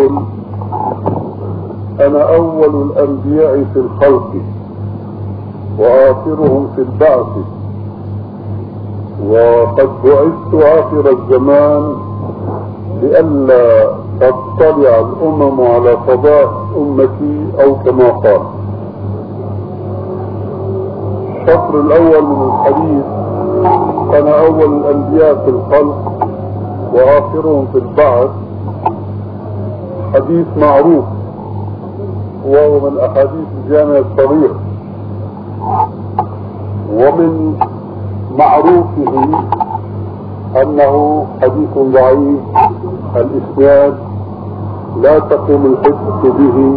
يقول: أنا أول الأنبياء في الخلق وآخرهم في البعث، وقد بعثت آخر الزمان لئلا تطلع الأمم على فضائح أمتي، أو كما قال. الشطر الأول من الحديث: أنا أول الأنبياء في الخلق وآخرهم في البعث، حديث معروف، وهو من أحاديث الجامع الصغير، ومن معروفه أنه حديث ضعيف الإسناد، لا تقوم الحجة به،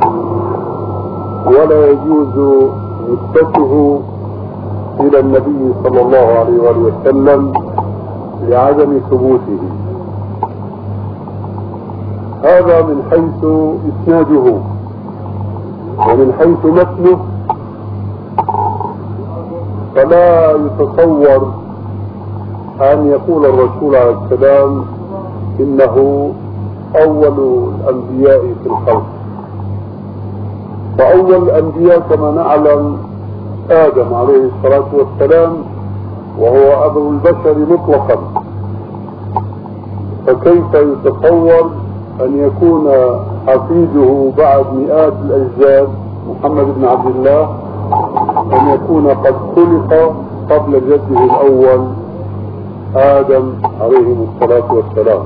ولا يجوز نسبته إلى النبي صلى الله عليه وآله وسلم لعدم ثبوته. هذا من حيث إسناده. ومن حيث متنه فلا يتصور أن يقول الرسول عليه السلام إنه أول الأنبياء في الخلق. فأول الأنبياء كما نعلم آدم عليه الصلاة والسلام، وهو أبو البشر مطلقا، فكيف يتصور أن يكون حفيده بعد مئات الأجيال محمد بن عبد الله أن يكون قد خلق قبل جده الأول آدم عليه الصلاة والسلام؟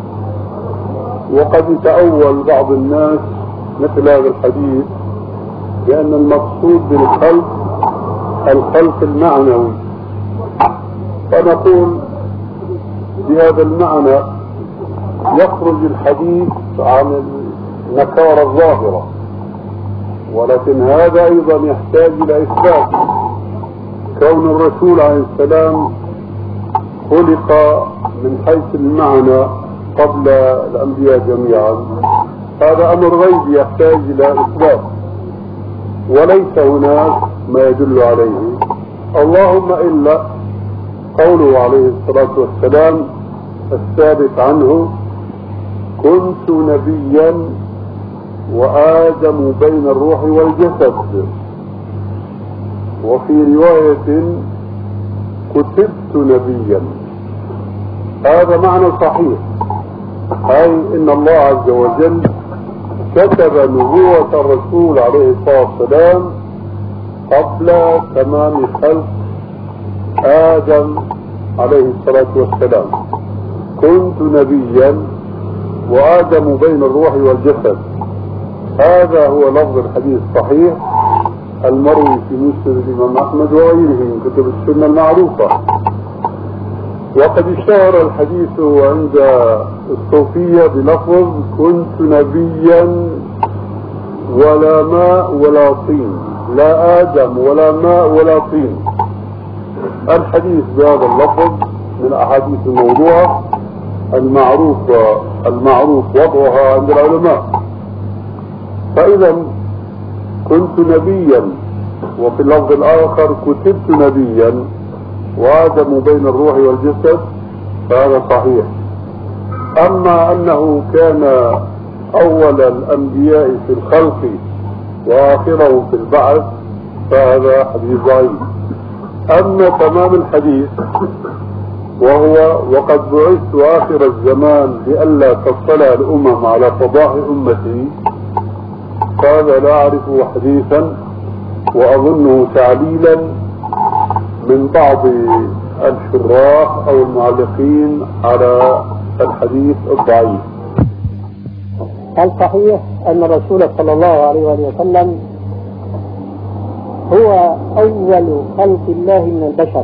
وقد يتأول بعض الناس مثل هذا الحديث بأن المقصود بالخلق الخلق المعنوي، فنقول بهذا المعنى يخرج الحديث عن النكارة الظاهرة، ولكن هذا أيضا يحتاج إلى إثبات. كون الرسول عليه السلام خلق من حيث المعنى قبل الأنبياء جميعا، هذا أمر غيبي يحتاج إلى إثبات، وليس هناك ما يدل عليه، اللهم إلا قوله عليه الصلاة والسلام الثابت عنه: كنت نبيا وآدم بين الروح والجسد. وفي رواية: كتبت نبيا. هذا معنى صحيح، أي إن الله عز وجل كتب نبوة الرسول عليه الصلاة والسلام قبل تمام خلق آدم عليه الصلاة والسلام. كنت نبيا وآدم بين الروح والجسد. هذا هو لفظ الحديث الصحيح المروي في مسند الإمام أحمد وغيره من كتب السنة المعروفة. وقد اشتهر الحديث عند الصوفية بلفظ: كنت نبيا ولا ماء ولا طين، لا آدم ولا ماء ولا طين. الحديث بهذا اللفظ من أحاديث الموضوع المعروف وضعها عند العلماء. فإذا كنت نبيا، وفي اللفظ الآخر كتبت نبيا وآدم بين الروح والجسد، فهذا صحيح. أما أنه كان أول الأنبياء في الخلق وآخره في البعث، فهذا حديث ضعيف. أما تمام الحديث وهو: وقد بعثت آخر الزمان لئلا تطلع الأمم على فضائح أمتي، فهذا لا أعرفه حديثا، وأظنه تعليلا من بعض الشراح أو المعلقين على الحديث الضعيف. الصحيح أن الرسول صلى الله عليه وسلم هو أول خلق الله من البشر،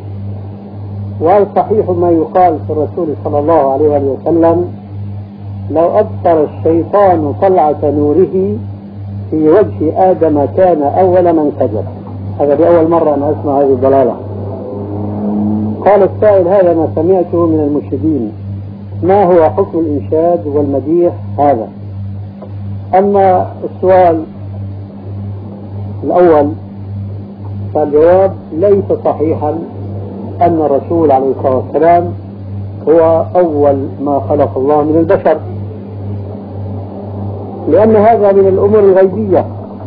والصحيح ما يقال في الرسول صلى الله عليه وسلم: لو أبصر الشيطان طلعة نوره في وجه آدم كان أول من كذب. هذا لأول مرة أنا أسمع هذه الضلالة. قال السائل: هذا ما سمعته من المشهدين، ما هو حكم الإنشاد والمديح هذا؟ أما السؤال الأول فالجواب: ليس صحيحا أن الرسول عليه الصلاة والسلام هو أول ما خلق الله من البشر، لأن هذا من الأمور الغيبية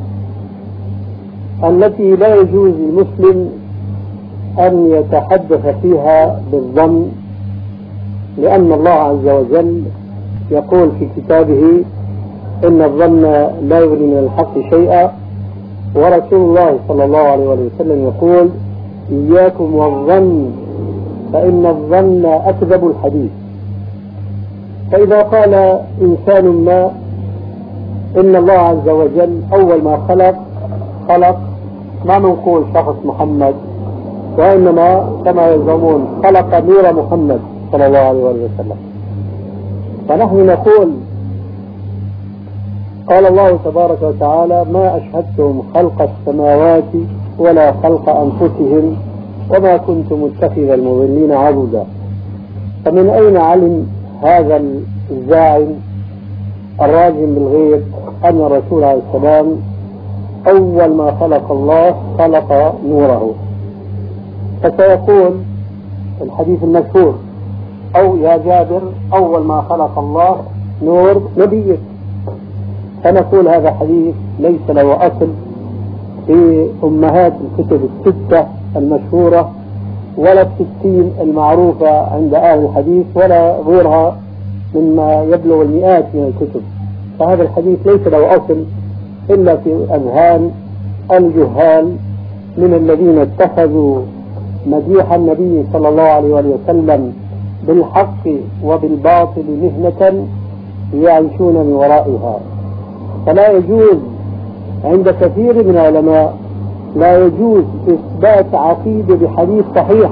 التي لا يجوز للمسلم أن يتحدث فيها بالظن، لأن الله عز وجل يقول في كتابه إن الظن لا يغني من الحق شيئا، ورسول الله صلى الله عليه وسلم يقول إياكم والظن فإن الظن أكذب الحديث. فإذا قال إنسان ما إن الله عز وجل أول ما خلق ما نقول شخص محمد، وإنما كما يزعمون خلق نور محمد صلى الله عليه وسلم، فنحن نقول قال الله تبارك وتعالى ما أشهدتهم خلق السماوات ولا خلق أنفسهم وما كنت متخذ المضلين عضدا. فمن أين علم هذا الزاعم الراجم بالغيب أن الرسول عليه السلام أول ما خلق الله خلق نوره؟ فسيقول الحديث المشهور أو يا جابر أول ما خلق الله نور نبيك، فنقول هذا حديث ليس له أصل في أمهات الكتب الستة المشهورة ولا الستين المعروفة عند أهل الحديث ولا غيرها مما يبلغ المئات من الكتب. فهذا الحديث ليس له أصل إلا في أذهان الجهال من الذين اتخذوا مديح النبي صلى الله عليه وسلم بالحق وبالباطل مهنة يعيشون من ورائها. فلا يجوز عند كثير من العلماء لا يجوز إثبات عقيدة بحديث صحيح،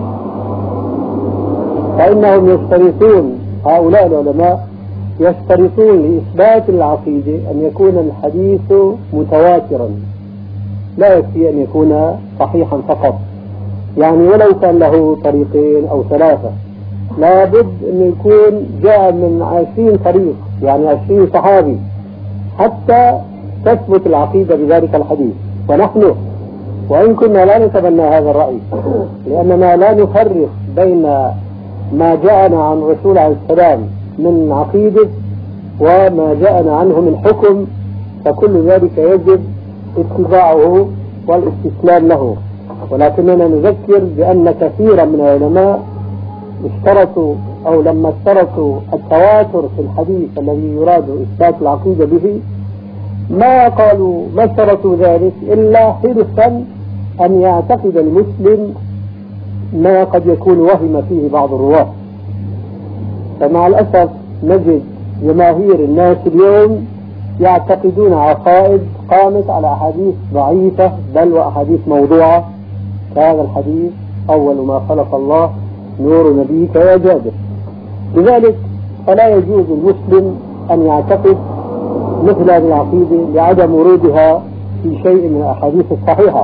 فإنهم يشترطون هؤلاء العلماء يشترطون لإثبات العقيدة أن يكون الحديث متواترا، لا يكفي أن يكون صحيحا فقط، يعني ولو كان له طريقين أو ثلاثة لابد أن يكون جاء من 20 طريق، يعني 20 صحابي حتى تثبت العقيدة بذلك الحديث. ونحن وإن كنا لا نتبنى هذا الرأي لأننا لا نفرق بين ما جاءنا عن الرسول عليه السلام من عقيدة وما جاءنا عنه من حكم، فكل ذلك يجب اتباعه والاستسلام له. ولكننا نذكر بأن كثيرا من العلماء اشترطوا أو لما اشترطوا التواتر في الحديث الذي يراد إثبات العقيدة به ما اشترطوا ذلك إلا حرصا أن يعتقد المسلم ما قد يكون وهم فيه بعض الرواة. فمع الأسف نجد جماهير الناس اليوم يعتقدون عقائد قامت على أحاديث ضعيفة بل وأحاديث موضوعة كهذا الحديث أول ما خلق الله نور نبيك يا جابر. لذلك فلا يجوز المسلم أن يعتقد مثل هذه العقيدة لعدم ورودها في شيء من الأحاديث الصحيحة.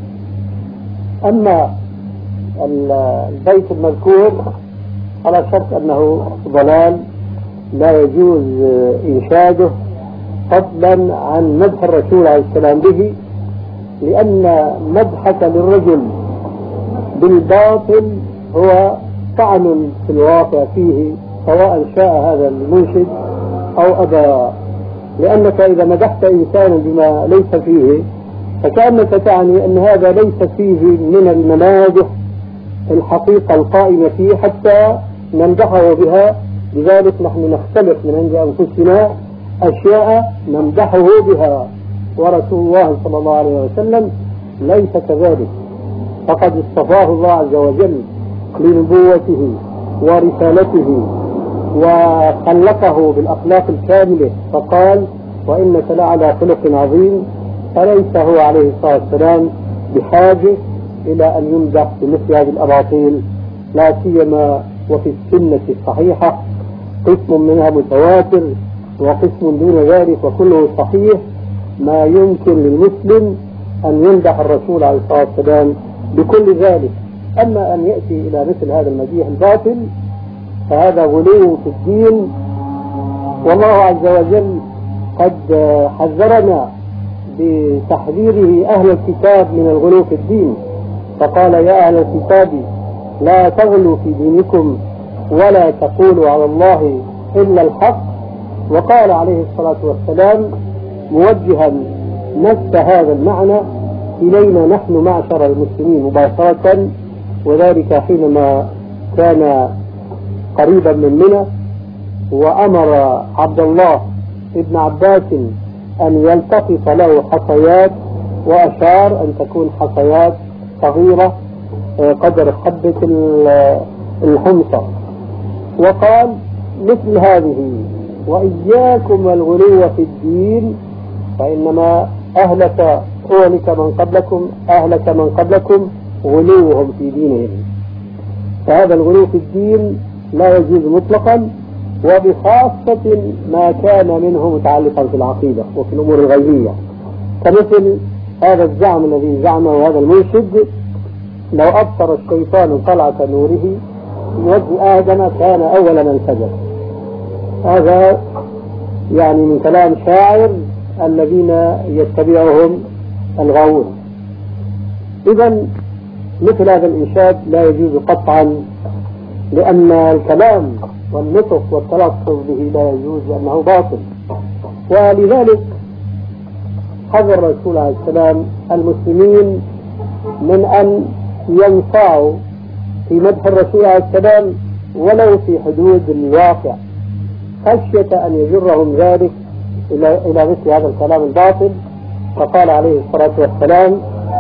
أما البيت المذكور على شرط أنه ضلال لا يجوز إنشاده فضلا عن مدح الرسول عليه السلام به، لأن مدحك للرجل بالباطل هو طعن في الواقع فيه سواء شاء هذا المنشد أو أبى، لأنك إذا مدحت إنسانا بما ليس فيه فكأنك تعني أن هذا ليس فيه من المنادح الحقيقة القائمة فيه حتى نمدحه بها. لذلك نحن نختلف من عند أنفسنا أشياء نمدحه بها، ورسول الله صلى الله عليه وسلم ليس كذلك، فقد اصطفاه الله عز وجل لنبوته ورسالته وخلقه بالأخلاق الكاملة فقال وإنك لعلى خلق عظيم، فليس هو عليه الصلاة والسلام بحاجة إلى أن يمدح بمثل هذه الأباطيل، لا سيما وفي السنة الصحيحة قسم منها متواتر وقسم دون ذلك وكله صحيح، ما يمكن للمسلم أن يمدح الرسول عليه الصلاة والسلام بكل ذلك. أما أن يأتي إلى مثل هذا المديح الباطل فهذا غلو في الدين، والله عز وجل قد حذرنا بتحذيره أهل الكتاب من الغلو في الدين، فقال يا أهل الكتاب لا تغلوا في دينكم ولا تقولوا على الله إلا الحق. وقال عليه الصلاة والسلام موجها نفس هذا المعنى إلينا نحن معشر المسلمين مباشرة، وذلك حينما كان قريبا مننا وأمر عبد الله ابن عباس أن يلتقط له حصيات، وأشار أن تكون حصيات صغيرة قدر حبة الحمصة، وقال مثل هذه وإياكم والغلو في الدين فإنما أهلك من قبلكم غلوهم في دينهم. فهذا الغلو في الدين لا يجوز مطلقا، وبخاصة ما كان منه متعلقا في العقيدة وفي الأمور الغيبية، كمثل هذا الزعم الذي زعمه هذا المنشد: لو أبصر الشيطان طلعة نوره في وجه آدم كان أول من سجد. هذا يعني من كلام شاعر الذين يتبعهم الغاوون. إذن مثل هذا الإنشاد لا يجوز قطعا، لأن الكلام والنطق والتلفظ به لا يجوز لأنه باطل. ولذلك حذر الرسول عليه السلام المسلمين من أن ينفعوا في مدح الرسول عليه السلام ولو في حدود الواقع، خشية أن يجرهم ذلك إلى مثل هذا الكلام الباطل. فقال عليه الصلاة والسلام: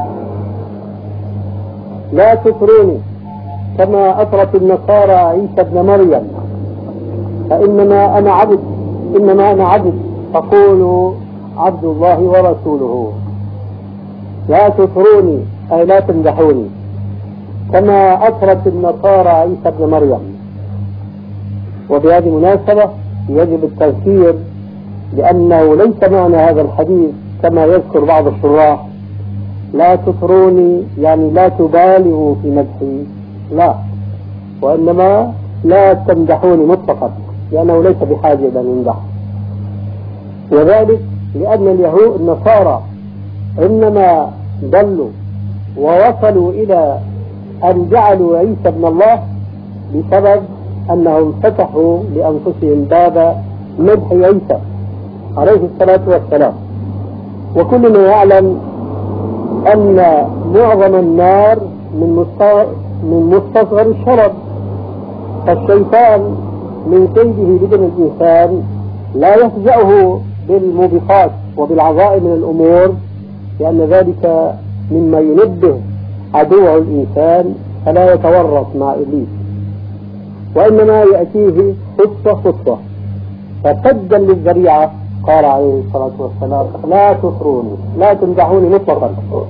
لا تطروني كما أطرت النصارى عيسى ابن مريم، فإنما أنا عبد فقولوا عبد الله ورسوله. لا تطروني أي لا تمدحوني كما أطرت النصارى عيسى ابن مريم. وبهذه المناسبة يجب التذكير لأنه ليس معنى هذا الحديث كما يذكر بعض الشراح لا تطروني يعني لا تبالغوا في مدحي، لا، وإنما لا تمدحوني مطلقا، لأنه ليس بحاجة إلى المدح. وذلك لأن اليهود النصارى إنما ضلوا ووصلوا إلى أن جعلوا عيسى ابن الله بسبب أنهم فتحوا لأنفسهم باب مدح عيسى عليه الصلاة والسلام. وكلنا يعلم أن معظم النار من مستصغر الشرب، فالشيطان من كيده لابن الإنسان لا يفزعه بالموبقات وبالعظائم من الأمور، لأن ذلك مما ينبه عدوه الإنسان فلا يتورط مع إبليس، وإنما يأتيه خطوة. فسدا للذريعة قال عليه الصلاة والسلام: لا تطروني، لا تمدحوني مطلقا،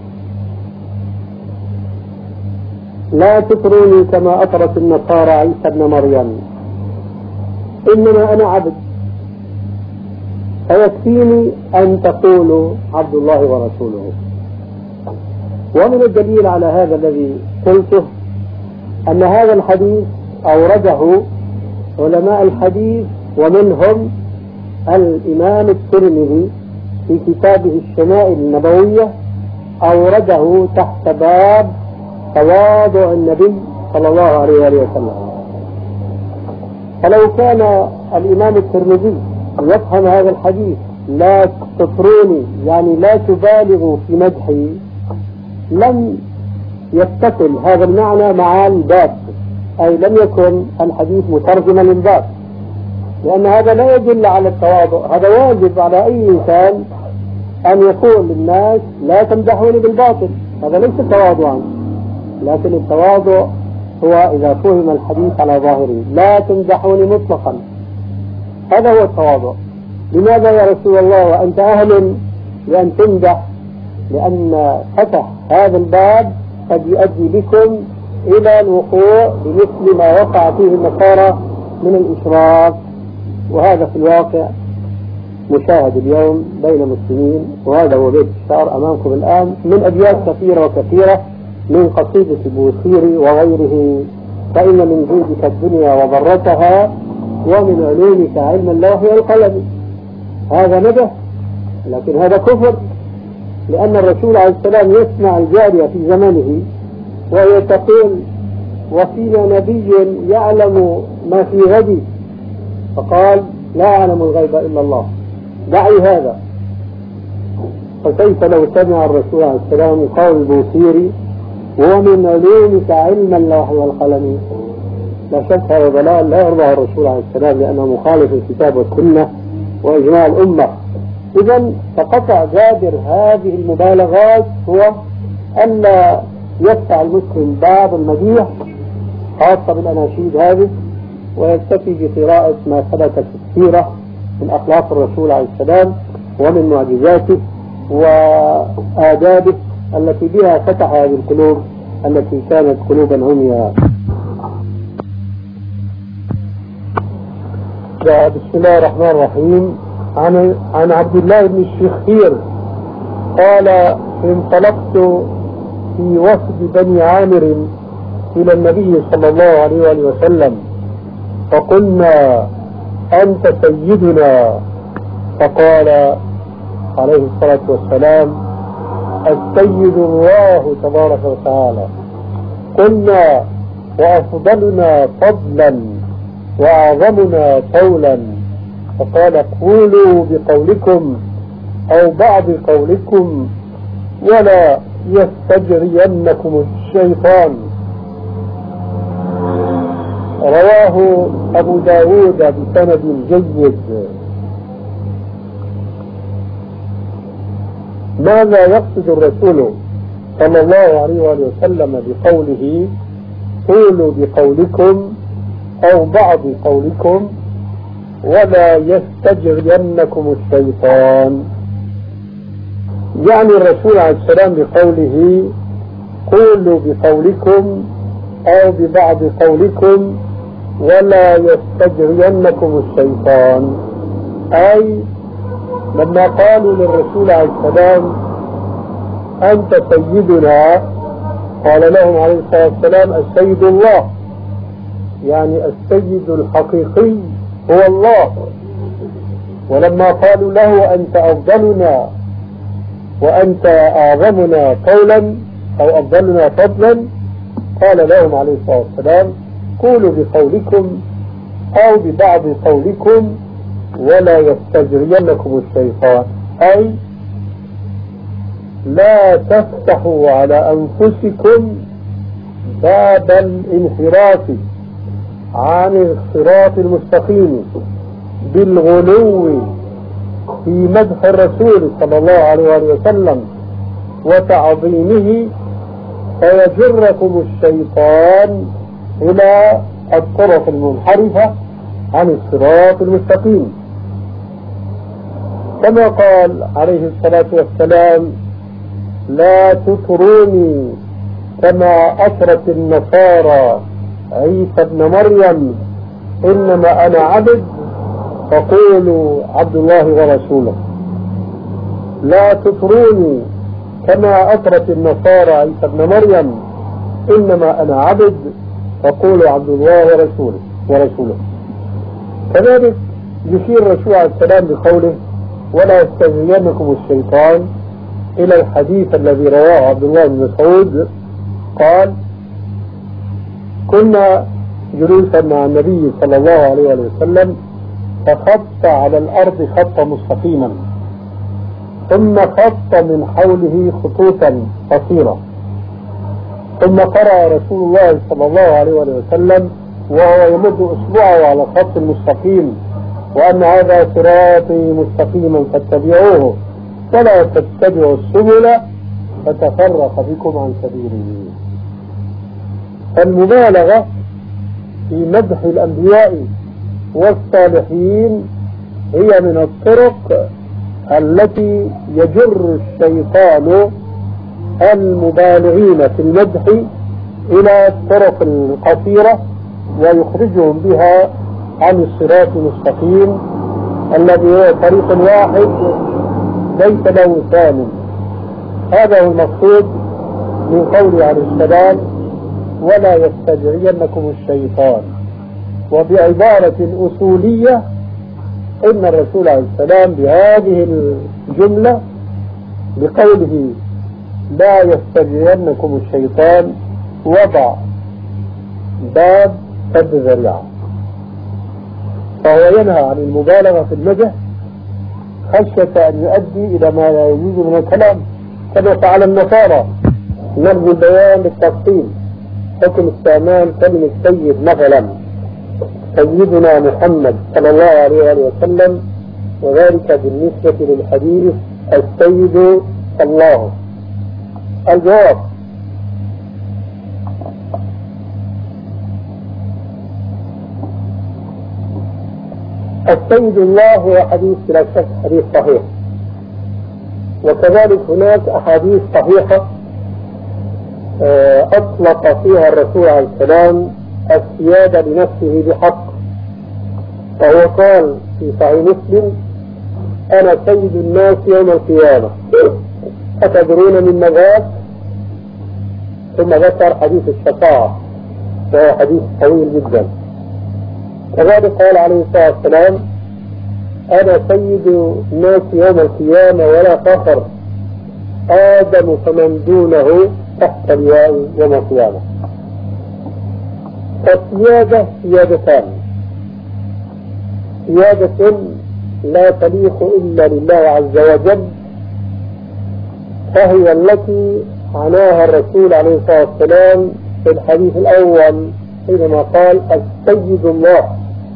لا تطروني كما أطرت النصارى عيسى ابن مريم، إنما أنا عبد، فيكفيني أن تقولوا عبد الله ورسوله. ومن الدليل على هذا الذي قلته أن هذا الحديث أورده علماء الحديث، ومنهم الإمام الترمذي في كتابه الشمائل النبوية أورده تحت باب تواضع النبي صلى الله عليه وسلم. فلو كان الإمام الترمذي يفهم هذا الحديث لا تطروني يعني لا تبالغوا في مدحي، لم يتصل هذا المعنى مع الباب، أي لم يكن الحديث مترجما للباب، لأن هذا لا يدل على التواضع. هذا واجب على أي إنسان أن يقول للناس لا تمدحوني بالباطل، هذا ليس تواضعا، لكن التواضع هو إذا فهم الحديث على ظاهره لا تمدحوني مطلقا، هذا هو التواضع. لماذا يا رسول الله وأنت أهل لأن تمدح؟ لأن فتح هذا الباب قد يؤدي بكم إلى الوقوع بمثل ما وقع فيه النصارى من الإشراك، وهذا في الواقع مشاهد اليوم بين المسلمين. وهذا هو بيت الشعر أمامكم الآن من أبيات كثيرة وكثيرة من قصيدة البوصيري وغيره: فإن من جودك الدنيا وضرتها ومن علومك علم اللوح والقلم. هذا مدح، لكن هذا كفر، لأن الرسول عليه السلام يسمع الجارية في زمنه وهي تقول: وفينا نبي يعلم ما في غد، فقال: لا أعلم الغيب إلا الله، دعي هذا. فكيف لو سمع الرسول عليه السلام قول البوصيري ومن علومك علم اللوح والقلم؟ لا شك هذا ضلال لا يرضى الرسول عليه السلام لأنه مخالف الكتاب والسنة وإجماع الأمة. إذا فقطع جابر هذه المبالغات هو ألا يفتح المسلم باب المديح خاصة بالأناشيد هذه ويكتفي بقراءة ما ثبت في السيرة من أخلاق الرسول عليه السلام ومن معجزاته وآدابه التي بها فتح هذه القلوب التي كانت قلوبا عمياء. بسم الله الرحمن الرحيم. عن عبد الله بن الشخير قال انطلقت في وفد بني عامر إلى النبي صلى الله عليه وسلم فقلنا أنت سيدنا، فقال عليه الصلاة والسلام السيد الله تبارك وتعالى. قلنا وأفضلنا فضلا وأعظمنا قولا، فقال قولوا بقولكم أو بعض قولكم ولا يستجرينكم الشيطان. رواه أبو داود بسند جيد. ماذا يقصد الرسول صلى الله عليه وسلم بقوله قولوا بقولكم أو بعض قولكم ولا يستجرينكم الشيطان؟ يعني الرسول عليه السلام بقوله قولوا بقولكم أو ببعض قولكم ولا يستجرينكم الشيطان، أي لما قالوا للرسول عليه السلام أنت سيدنا قال لهم عليه الصلاة والسلام السيد الله، يعني السيد الحقيقي هو الله. ولما قالوا له أنت أفضلنا وأنت أعظمنا قولا أو أفضلنا فضلا قال لهم عليه الصلاة والسلام قولوا بقولكم أو ببعض قولكم ولا يستجرينكم الشيطان، أي لا تفتحوا على أنفسكم باب الانحراف عن الصراط المستقيم بالغلو في مدح الرسول صلى الله عليه وسلم وتعظيمه فيجركم الشيطان إلى الطرق المنحرفة عن الصراط المستقيم. كما قال عليه الصلاة والسلام لا تطروني كما أطرت النصارى عيسى ابن مريم إنما أنا عبد فقولوا عبد الله ورسوله. لا تطروني كما أطرت النصارى عيسى ابن مريم إنما أنا عبد فقولوا عبد الله ورسوله. كذلك يشير الرسول عليه السلام بقوله ولا يستجرينكم الشيطان إلى الحديث الذي رواه عبد الله بن مسعود قال كنا جلوسا مع النبي صلى الله عليه وسلم فخط على الأرض خطا مستقيما ثم خط من حوله خطوطا قصيرة ثم قرأ رسول الله صلى الله عليه وسلم وهو يمد أصبعه على الخط المستقيم وأن هذا صراطي مستقيما فاتبعوه ولا تتبعوا السبل فتفرق بكم عن سبيله. المبالغة في مدح الأنبياء والصالحين هي من الطرق التي يجر الشيطان المبالغين في المدح إلى الطرق القصيرة ويخرجهم بها عن الصراط المستقيم الذي هو طريق واحد ليس له ثاني. هذا هو المقصود من قوله عليه السلام ولا يستجرينكم الشيطان. وبعبارة أصولية إن الرسول عليه السلام بهذه الجملة بقوله لا يستجرينكم الشيطان وضع باب سد ذريعة، فهو ينهى عن المبالغة في المدح خشية أن يؤدي إلى ما لا يجوز من الكلام كما فعل النصارى. نرجو البيان بالتفصيل. حكم استعمال كلمة سيد مثلا سيدنا محمد صلى الله عليه وسلم، وذلك بالنسبة للحديث السيد الله. الجواب: السيد الله هو حديث بلا شك حديث صحيح، وكذلك هناك أحاديث صحيحة أطلق فيها الرسول عليه السلام السيادة لنفسه بحق، فهو قال في صحيح مسلم: أنا سيد الناس يوم القيامة، أتدرون من ذاك؟ ثم ذكر حديث الشفاعة وهو حديث طويل جدا. كذلك قال عليه الصلاة والسلام: أنا سيد الناس يوم القيامة ولا فخر، آدم فمن دونه تحت اللواء يوم القيامة. فالسيادة سيادتان: سيادة لا تليق إلا لله عز وجل، فهي التي عناها الرسول عليه الصلاة والسلام في الحديث الأول حينما قال: السيد الله.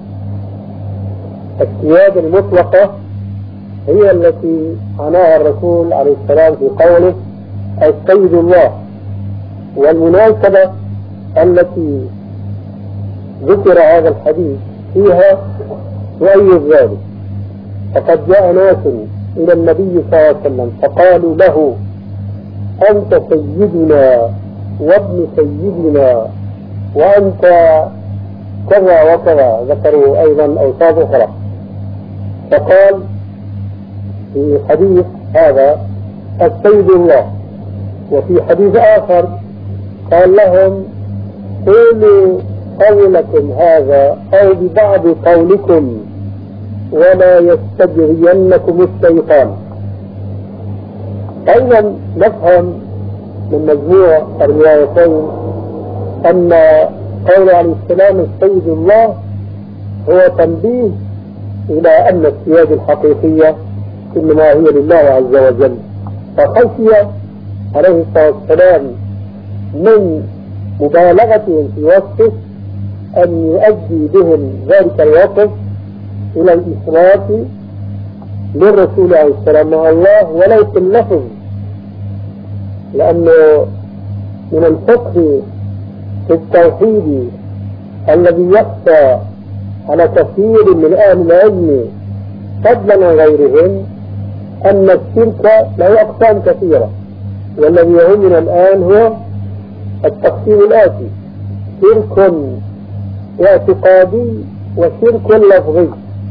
السيادة المطلقة هي التي عناها الرسول عليه السلام في قوله السيد الله، والمناسبة التي ذكر هذا الحديث فيها وأي ذلك. فقد جاء ناس إلى النبي صلى الله عليه وسلم فقالوا له: أنت سيدنا وابن سيدنا وأنت كذا وكذا، ذكروا أيضا أوصاف أخرى. فقال في حديث هذا السيد الله، وفي حديث آخر قال لهم: قولوا قولكم هذا أو ببعض قولكم ولا يستجرينكم الشيطان. أيضا نفهم من مجموع الروايتين أن قول عليه السلام السيد الله هو تنبيه إلى أن السيادة الحقيقية إنما هي لله عز وجل، فخشي عليه الصلاة والسلام من مبالغتهم في وصفه أن يؤدي بهم ذلك الوصف إلى الإشراك للرسول عليه السلام مع الله ولو في اللفظ، لأنه من الفقه في التوحيد الذي يخفى على كثير من أهل العلم فضلا عن غيرهم أن الشرك له أقسام كثيرة، والذي يهمنا الآن هو التقسيم الآتي: شرك اعتقادي وشرك لفظي.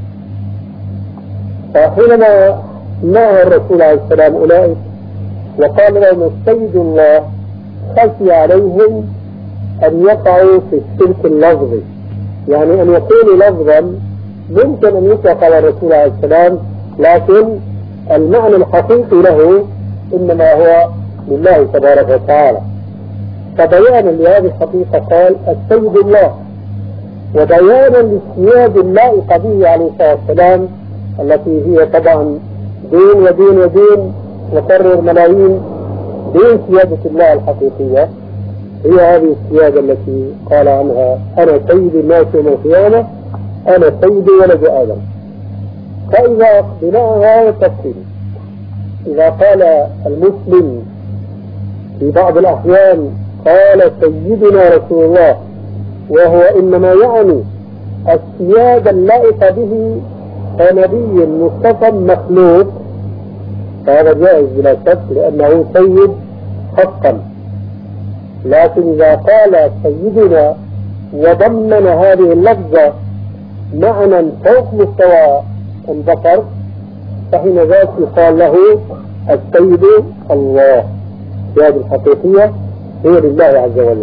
فحينما نهى الرسول عليه السلام أولئك وقال لهم السيد الله، خشي عليهم أن يقعوا في الشرك اللفظي، يعني أن يكون لفظا ممكن أن يطلق على الرسول عليه السلام، لكن المعنى الحقيقي له إنما هو لله تبارك وتعالى. فبيانا لهذه الحقيقة قال السيد الله، وبيانا للسيادة اللائقة به عليه الصلاة والسلام التي هي طبعا دين ودين ودين وكرر ملايين دين سيادة الله الحقيقية، هي هذه السيادة التي قال عنها أنا سيد الناس يوم القيامة، أنا سيد ولد آدم. فإذا بناء هذا التفصيل إذا قال المسلم في بعض الأحيان قال سيدنا رسول الله وهو إنما يعني السيادة اللائقة به كنبي مصطفى مخلوق، فهذا جائز بلا شك لأنه سيد حقا. لكن إذا قال سيدنا وضمن هذه اللفظة معنى فوق مستوى البشر فحين ذلك يقال له السيد الله. السيادة الحقيقية هي لله عز وجل.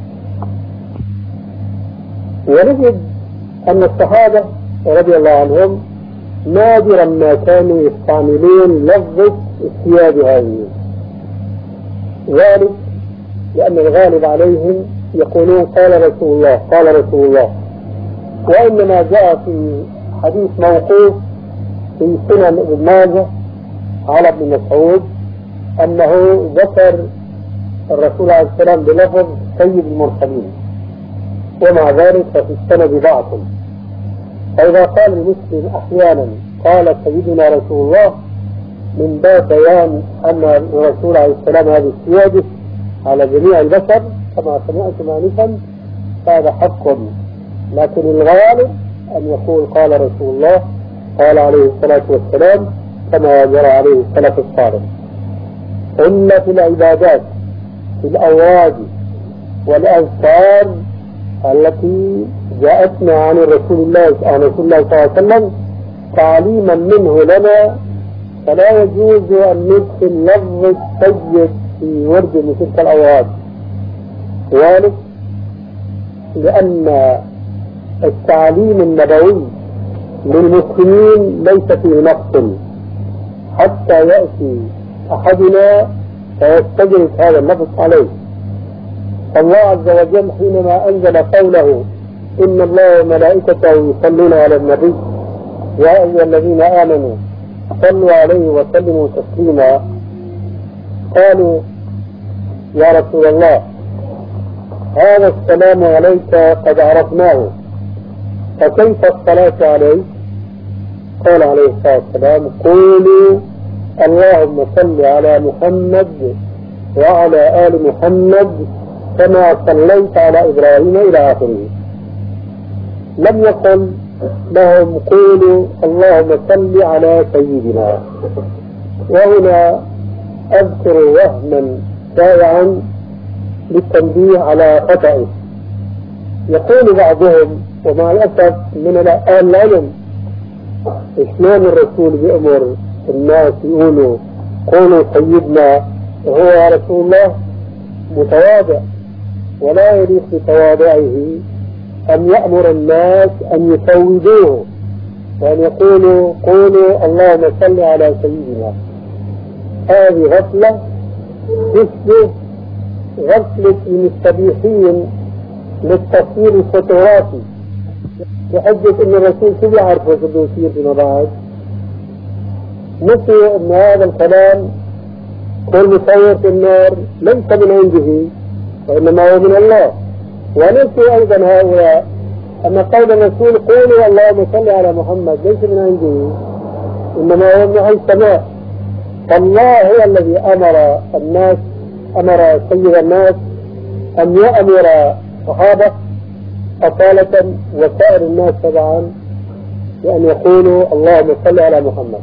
ونجد أن الصحابة رضي الله عنهم نادرا ما كانوا يستعملون لفظة السيادة هذه، ذلك لأن الغالب عليهم يقولون قال رسول الله قال رسول الله، وإنما جاء في حديث موقوف في سنن ابن ماجه على ابن مسعود أنه ذكر الرسول عليه السلام بلفظ سيد المرسلين، ومع ذلك ففي السند ضعف. فإذا قال المسلم أحيانا قال سيدنا رسول الله من باب بيان أن الرسول عليه السلام هذه السيادة على جميع البشر كما سمعتم آنفا، هذا حق، لكن الغالب أن يقول قال رسول الله، قال عليه الصلاة والسلام، كما جرى عليه السلف الصالح. إلا في العبادات في الأوراد والأذكار التي جاءتنا عن رسول الله صلى الله عليه وسلم تعليما منه لنا، فلا يجوز أن ندخل لفظ السيد في ورد من تلك الأوراد، ذلك لأن التعليم النبوي للمسلمين ليس فيه نقص حتى يأتي أحدنا فيستدرك هذا النقص عليه. الله عز وجل حينما أنزل قوله إن الله وملائكته يصلون على النبي يا أيها الذين آمنوا صلوا عليه وسلموا تسليما، قالوا يا رسول الله هذا السلام عليك قد عرفناه، فكيف الصلاة عليه؟ قال عليه الصلاة والسلام قولوا اللهم صل على محمد وعلى آل محمد كما صليت على إبراهيم إلى آخره. لم يقل لهم قولوا اللهم صل على سيدنا. وهنا أذكر وهما شائعا للتنبيه على خطئه. يقول بعضهم ومع الأسف من أهل العلم إسلام الرسول بأمر الناس يقولوا قولوا سيدنا وهو يا رسول الله متواضع، ولا يليق بتواضعه أن يأمر الناس أن يسودوه وأن يقولوا قولوا اللهم صل على سيدنا. هذه غفلة تشبه غفلة المستبيحين للتصوير الفوتوغرافي بحجة أن الرسول كيف يعرف وش بده يصير فيما بعد. نسي أن هذا الكلام كل مصور في النار ليس من عنده وإنما هو من الله. ونسي أيضا هؤلاء أن قول الرسول قولوا اللهم صل على محمد ليس من عنده إنما هو من السماء. فالله هو الذي أمر الناس، أمر سيد الناس أن يأمر صحابة أصالة وسائر الناس طبعا بأن يقولوا اللهم صل على محمد.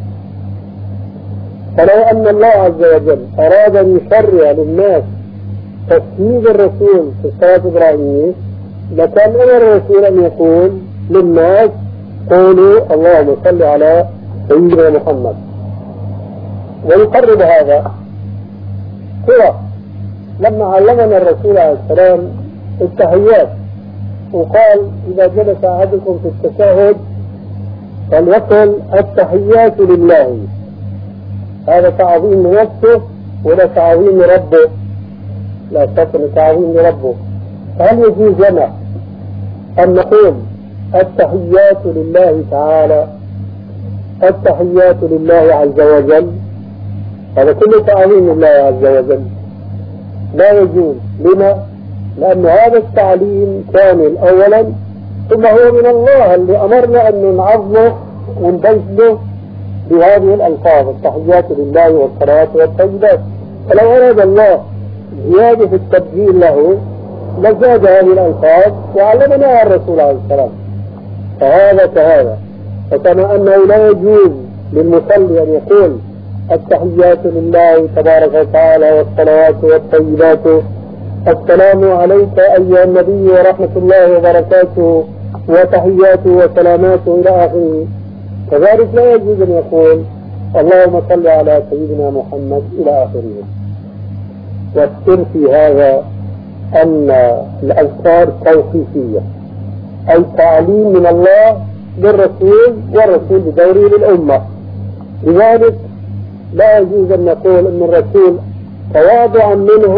فلو أن الله عز وجل أراد أن يشرع للناس تسميد الرسول في الصلاة الإبراهيمية لكان أمر الرسول أن يقول للناس قولوا اللهم صل على سيدنا محمد. ويقرب هذا هو لما علمنا الرسول عليه السلام التحيات وقال إذا جلس أحدكم في التشهد فليقل التحيات لله. هذا تعظيم لنفسه ولا تعظيم لربه؟ لا شك أنه تعظيم لربه. فهل يجوز لنا أن نقول التحيات لله تعالى، التحيات لله عز وجل؟ هذا كله تعظيم لله عز وجل. لا يجوز. لما؟ لأن هذا التعليم كامل أولا، ثم هو من الله اللي أمرنا أن نعظمه ونبجله بهذه الألفاظ التحيات لله والصلاة والطيبات. فلو أراد الله زيادة في التبجيل له لزاد هذه الألفاظ وعلمنا الرسول عليه السلام. فهذا كهذا. فكما أنه لا يجوز للمصلي أن يقول التحيات لله تبارك وتعالى والصلوات والطيبات السلام عليك أيها النبي ورحمة الله وبركاته وتحياته وسلاماته إلى آخره، كذلك لا يجوز أن يقول اللهم صل على سيدنا محمد إلى آخره. والسر في هذا أن الأذكار توقيفية، أي تعليم من الله للرسول والرسول بدوره للأمة. لذلك لا يجوز أن نقول أن الرسول تواضعا منه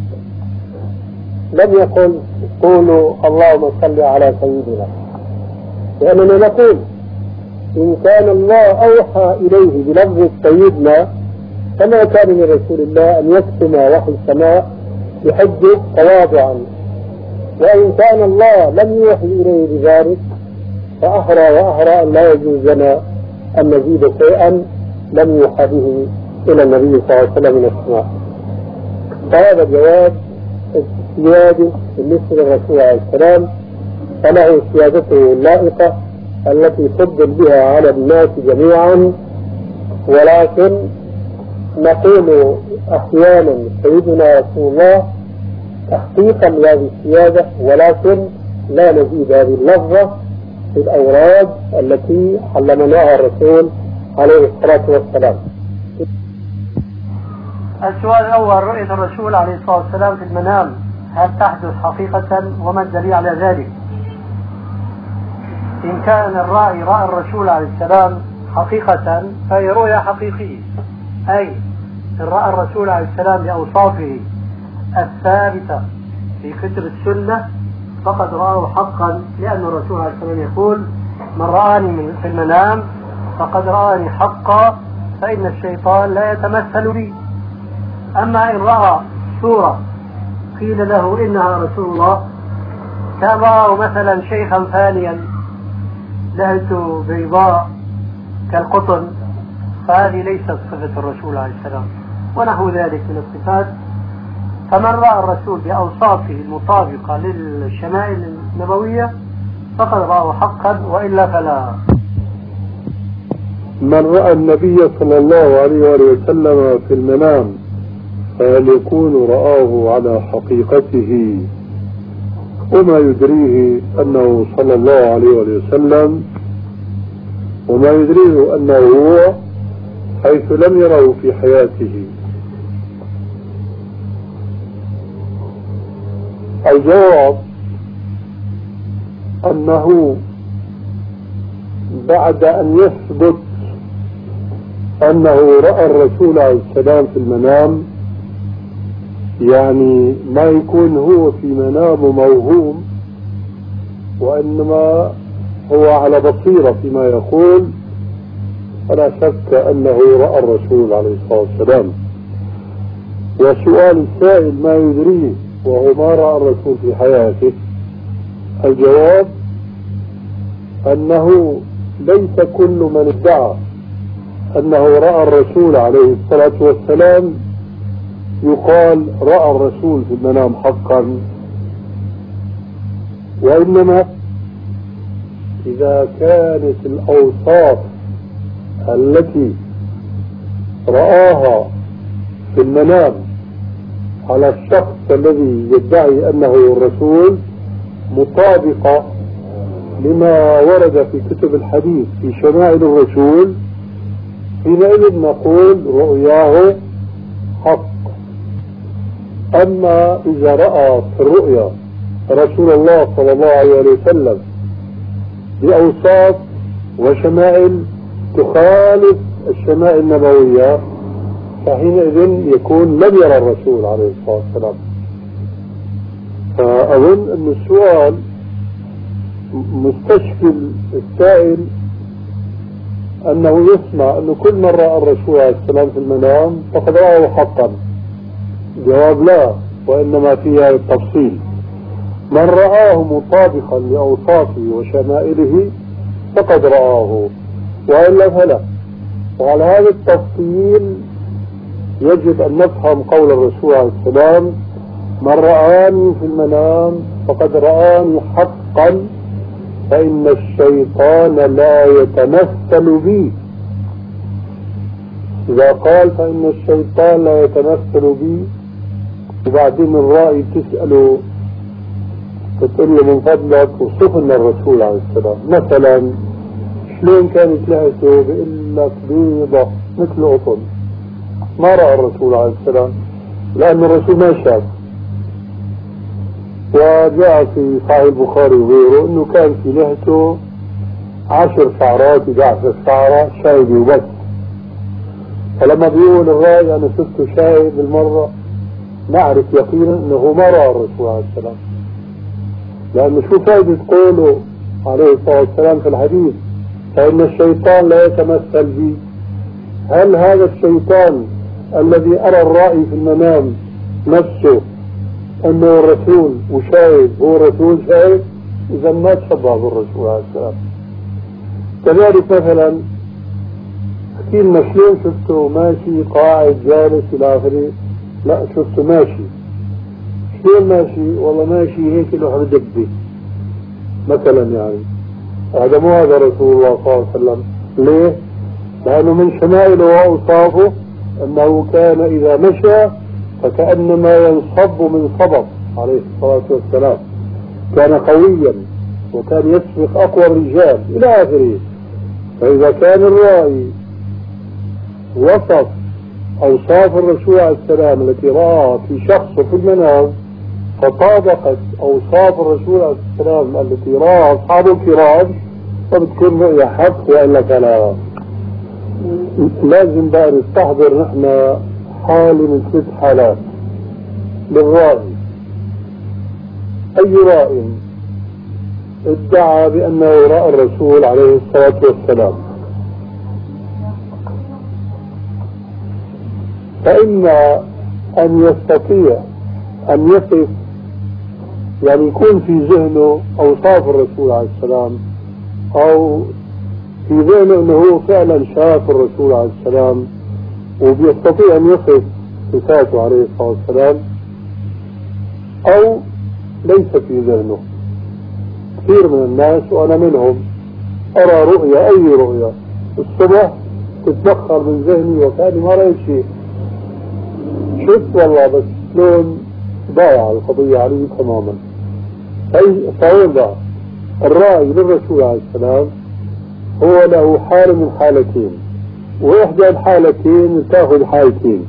لم يقل قولوا اللهم صل على سيدنا، لأننا نقول إن كان الله أوحى إليه بلفظ سيدنا فما كان من رسول الله أن يكتم وحي السماء بحجة تواضعا، وإن كان الله لم يوحي إليه بذلك فأحرى وأحرى أن لا يجوز لنا أن نزيد شيئا لم يوحى به إلى النبي صلى الله عليه وسلم من السماء. فهذا جواب السيادة بالنسبة للرسول عليه السلام، فله سيادته اللائقة التي تفضل بها على الناس جميعا، ولكن نقول أحيانا سيدنا رسول الله تحقيقا لهذه السيادة، ولكن لا نزيد هذه اللفظة في الأوراد التي علمناها الرسول عليه الصلاة والسلام. السؤال الأول: رؤية الرسول عليه الصلاة والسلام في المنام هل تحدث حقيقة وما الدليل على ذلك؟ إن كان الرأي رأى الرسول عليه السلام حقيقة فهي رؤية حقيقية، أي إن رأى الرسول عليه السلام بأوصافه الثابتة في كتب السنة فقد رآه حقا، لأن الرسول عليه السلام يقول: من رآني في المنام فقد رآني حقا فإن الشيطان لا يتمثل بي. أما إن رأى صورة قيل له إنها رسول الله، كان رآه مثلا شيخا فانيا لهجته بيضاء كالقطن، فهذه ليست صفة الرسول عليه السلام ونحو ذلك من الصفات. فمن رأى الرسول بأوصافه المطابقة للشمائل النبوية فقد رآه حقا، وإلا فلا. من رأى النبي صلى الله عليه وسلم في المنام فهل يكون رآه على حقيقته، وما يدريه أنه صلى الله عليه وسلم، وما يدريه أنه هو حيث لم يره في حياته؟ الجواب أنه بعد أن يثبت أنه رأى الرسول عليه السلام في المنام، يعني ما يكون هو في منامه موهوم، وإنما هو على بصيرة فيما يقول، فلا شك أنه رأى الرسول عليه الصلاة والسلام. وسؤال السائل ما يدريه وهو ما رأى الرسول في حياته، الجواب أنه ليس كل من ادعى أنه رأى الرسول عليه الصلاة والسلام يقال رأى الرسول في المنام حقا، وإنما إذا كانت الأوصاف التي رآها في المنام على الشخص الذي يدعي أنه الرسول مطابقة لما ورد في كتب الحديث في شمائل الرسول، حينئذ نقول رؤياه حق. أما إذا رأى في الرؤيا رسول الله صلى الله عليه وسلم بأوصاف وشمائل تخالف الشمائل النبوية فحينئذ يكون لم يرى الرسول عليه الصلاة والسلام. فأظن أن السؤال مستشكل السائل أنه يسمع أنه كل من رأى الرسول عليه السلام في المنام فقد رآه حقا. جواب لا، وإنما فيها التفصيل. من رآه مطابقا لأوصافه وشمائله فقد رآه، وإلا فلا. وعلى هذا التفصيل يجب أن نفهم قول الرسول عليه السلام: من رآني في المنام فقد رآني حقا فإن الشيطان لا يتمثل بي. إذا قال فإن الشيطان لا يتمثل بي، وبعدين الرائي تسأله تقول له من فضلك وصف لنا الرسول عليه السلام، مثلا شلون كانت لهجته؟ بيقول لك بيضة مثل قطن. ما رأى الرسول عليه السلام لأن الرسول ما شاف. وجاء في صحيح البخاري وغيره انه كان في لهجته 10 شعرات 11 شعرة شايبة وبس. فلما بيقول الراي انا شفته شايب بالمرة نعرف يقينا انه ما رأى الرسول عليه السلام، لانه شو فائدة قوله عليه الصلاة والسلام في الحديث فإن الشيطان لا يتمثل بي. هل هذا الشيطان الذي أرى الرأي في المنام نفسه أنه الرسول وشاهد هو الرسول شاهد؟ إذا ما تشبه بالرسول عليه السلام. كذلك مثلا حكي لنا شلون شفته ماشي قاعد جالس إلى آخره؟ لا، شفته ماشي. شلون ماشي؟ والله ماشي هيك له دبة مثلا. يعني هذا مو هذا رسول الله صلى الله عليه وسلم. ليه؟ لأنه من شمائله وأوصافه أنه كان إذا مشى فكأنما ينصب من صبب عليه الصلاة والسلام. كان قويا وكان يسبق أقوى الرجال إلى آخره. فإذا كان الرائي وصف أوصاف الرسول عليه السلام التي رأى في شخصه في المنام فطابقت أوصاف الرسول عليه السلام التي رأى أصحابه الكرام، فبتكون رؤية حق وإلا كلام. لازم بقى نستحضر نحن حالة من 3 حالات للرائي. أي رائي ادعى بأنه رأى الرسول عليه الصلاة والسلام، فإما أن يستطيع أن يصف، يعني يكون في ذهنه أوصاف الرسول عليه السلام، أو في ذهنه أنه هو فعلا شاف الرسول عليه السلام وبيستطيع أن يصف صفاته عليه الصلاة والسلام، أو ليس في ذهنه. كثير من الناس وأنا منهم أرى رؤية، أي رؤية الصبح تتبخر من ذهني وكأني ما رأيت شيء. شفت والله بس شلون ضايع القضية علي تماما. فهو بقى الرأي للرسول عليه السلام هو له حالة من حالتين، وإحدى الحالتين تأخذ حالتين.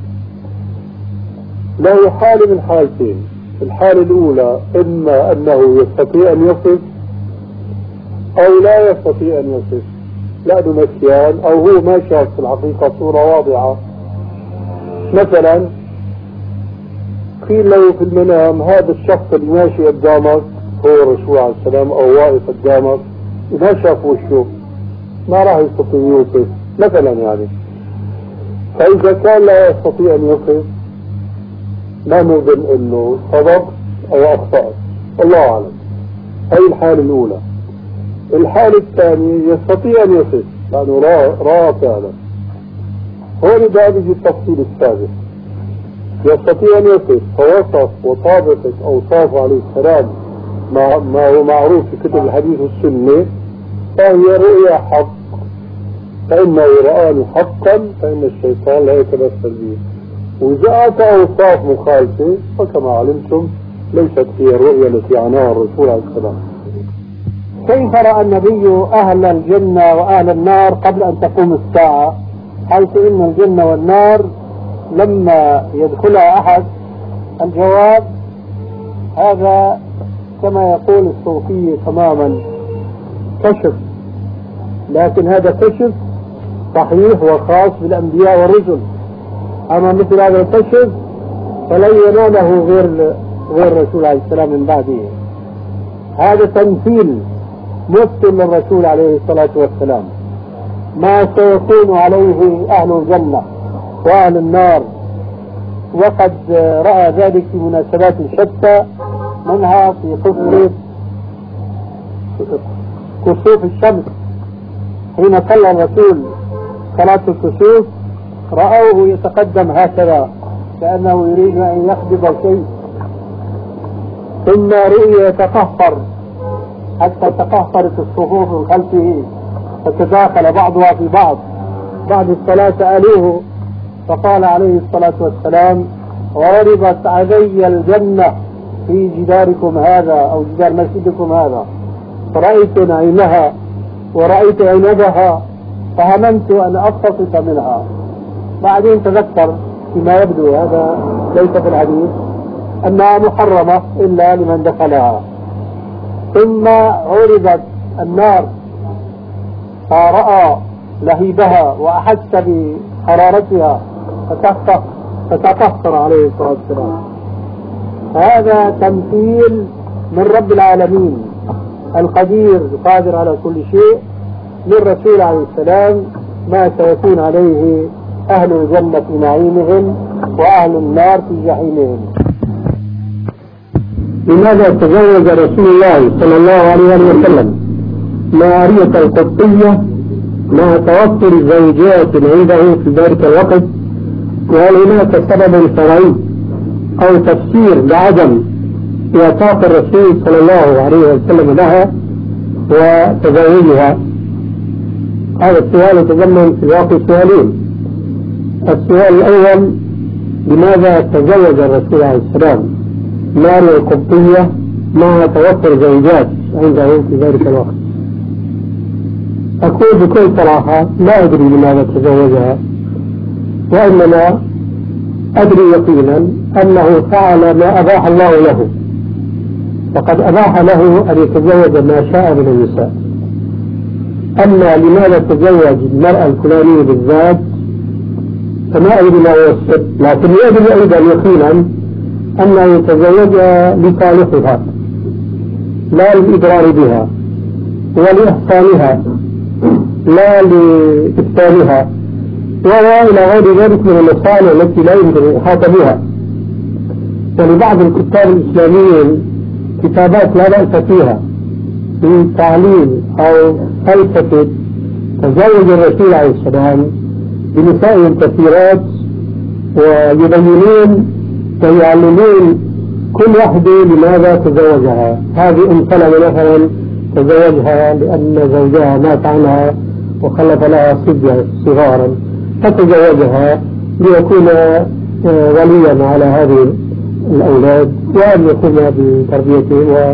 له حالة من حالتين. الحالة الأولى إما أنه يستطيع أن يصف أو لا يستطيع أن يصف، لأنه نسيان أو هو ما شاف في الحقيقة صورة واضحة. مثلا قيل له في المنام هذا الشخص اللي ماشي قدامك هو الرسول عليه السلام أو واقف قدامك، ما شاف وشه ما راح يستطيع يوصف مثلا. يعني فإذا كان لا يستطيع أن يصف لا نظن أنه صدق أو أخطأ، الله أعلم. هذه الحالة الأولى. الحالة الثانية يستطيع أن يصف لأنه رأى فعلا. هون بقى بيجي التفصيل السابق. يستطيع أن يصف فوصف وطابقت أوصافه عليه السلام ما هو معروف في كتب الحديث والسنة، فهي رؤيا حق. فإنه رآني حقا فإن الشيطان لا يتمثل به. وإذا أتى أوصاف مخالفة فكما علمتم ليست هي الرؤيا التي عناها الرسول عليه السلام. كيف رأى النبي أهل الجنة وأهل النار قبل أن تقوم الساعة، حيث إن الجنة والنار لما يدخلها أحد؟ الجواب هذا كما يقول الصوفية تماما كشف، لكن هذا كشف صحيح وخاص بالأنبياء والرسل. أما مثل هذا الكشف فلن يناله غير الرسول عليه السلام من بعده. هذا تمثيل مثل للرسول عليه الصلاة والسلام ما سيكون عليه أهل الجنة وأهل النار، وقد رأى ذلك في مناسبات شتى، منها في كسوف الشمس. حين صلى الرسول صلاة الكسوف رأوه يتقدم هكذا كأنه يريد أن يخبط شيء، ثم رؤي يتقهقر حتى تقهقرت الصفوف من خلفه فتداخل بعضها في بعض. بعد الصلاة سألوه فقال عليه الصلاة والسلام: عرضت علي الجنة في جداركم هذا أو جدار مسجدكم هذا، فرأيت نعيمها ورأيت عنبها فهممت أن أقتصد منها. بعدين تذكر فيما يبدو هذا ليس في الحديث أنها محرمة إلا لمن دخلها. ثم عرضت النار فرأى لهيبها وأحس بحرارتها فتطهر عليه الصلاة والسلام. هذا تمثيل من رب العالمين القدير القادر على كل شيء، للرسول عليه السلام ما سيكون عليه أهل الجنة في نعيمهم وأهل النار في جحيمهم. لماذا تزوج رسول الله صلى الله عليه وسلم مارية القبطية مع توفر زوجات عنده في ذلك الوقت؟ وهل هناك سبب شرعي أو تفسير لعدم إعطاء الرسول صلى الله عليه وسلم لها وتزوجها؟ هذا السؤال يتضمن في الواقع سؤالين. السؤال الأول: لماذا تزوج الرسول عليه السلام ماريا القبطية مع توفر زوجات عنده في ذلك الوقت؟ أقول بكل صراحة لا أدري لماذا تزوجها، وإنما أدري يقينا أنه فعل ما أباح الله له، فقد أباح له أن يتزوج ما شاء من النساء. أما لماذا تزوج المرأة الفلانية بالذات فما أدري ما هو السبب، لكن أدري أيضا يقينا أنه يتزوجها لصالحها لا للإضرار بها ولإحسانها لا لإفتانها وإلى غير ذلك من المصالح التي لا يمكن الإحاطة بها. ولبعض الكتاب الإسلاميين كتابات لا بأس فيها في تعليل أو فلسفة تزوج الرسول عليه السلام بنساء كثيرات، ويبينون ويعلمون كل واحدة لماذا تزوجها. هذه أم سلمة مثلا تزوجها لأن زوجها مات عنها وخلف لها صبية صغارا فتزوجها ليكون وليا على هذه الأولاد وأن يقوم بتربيتهم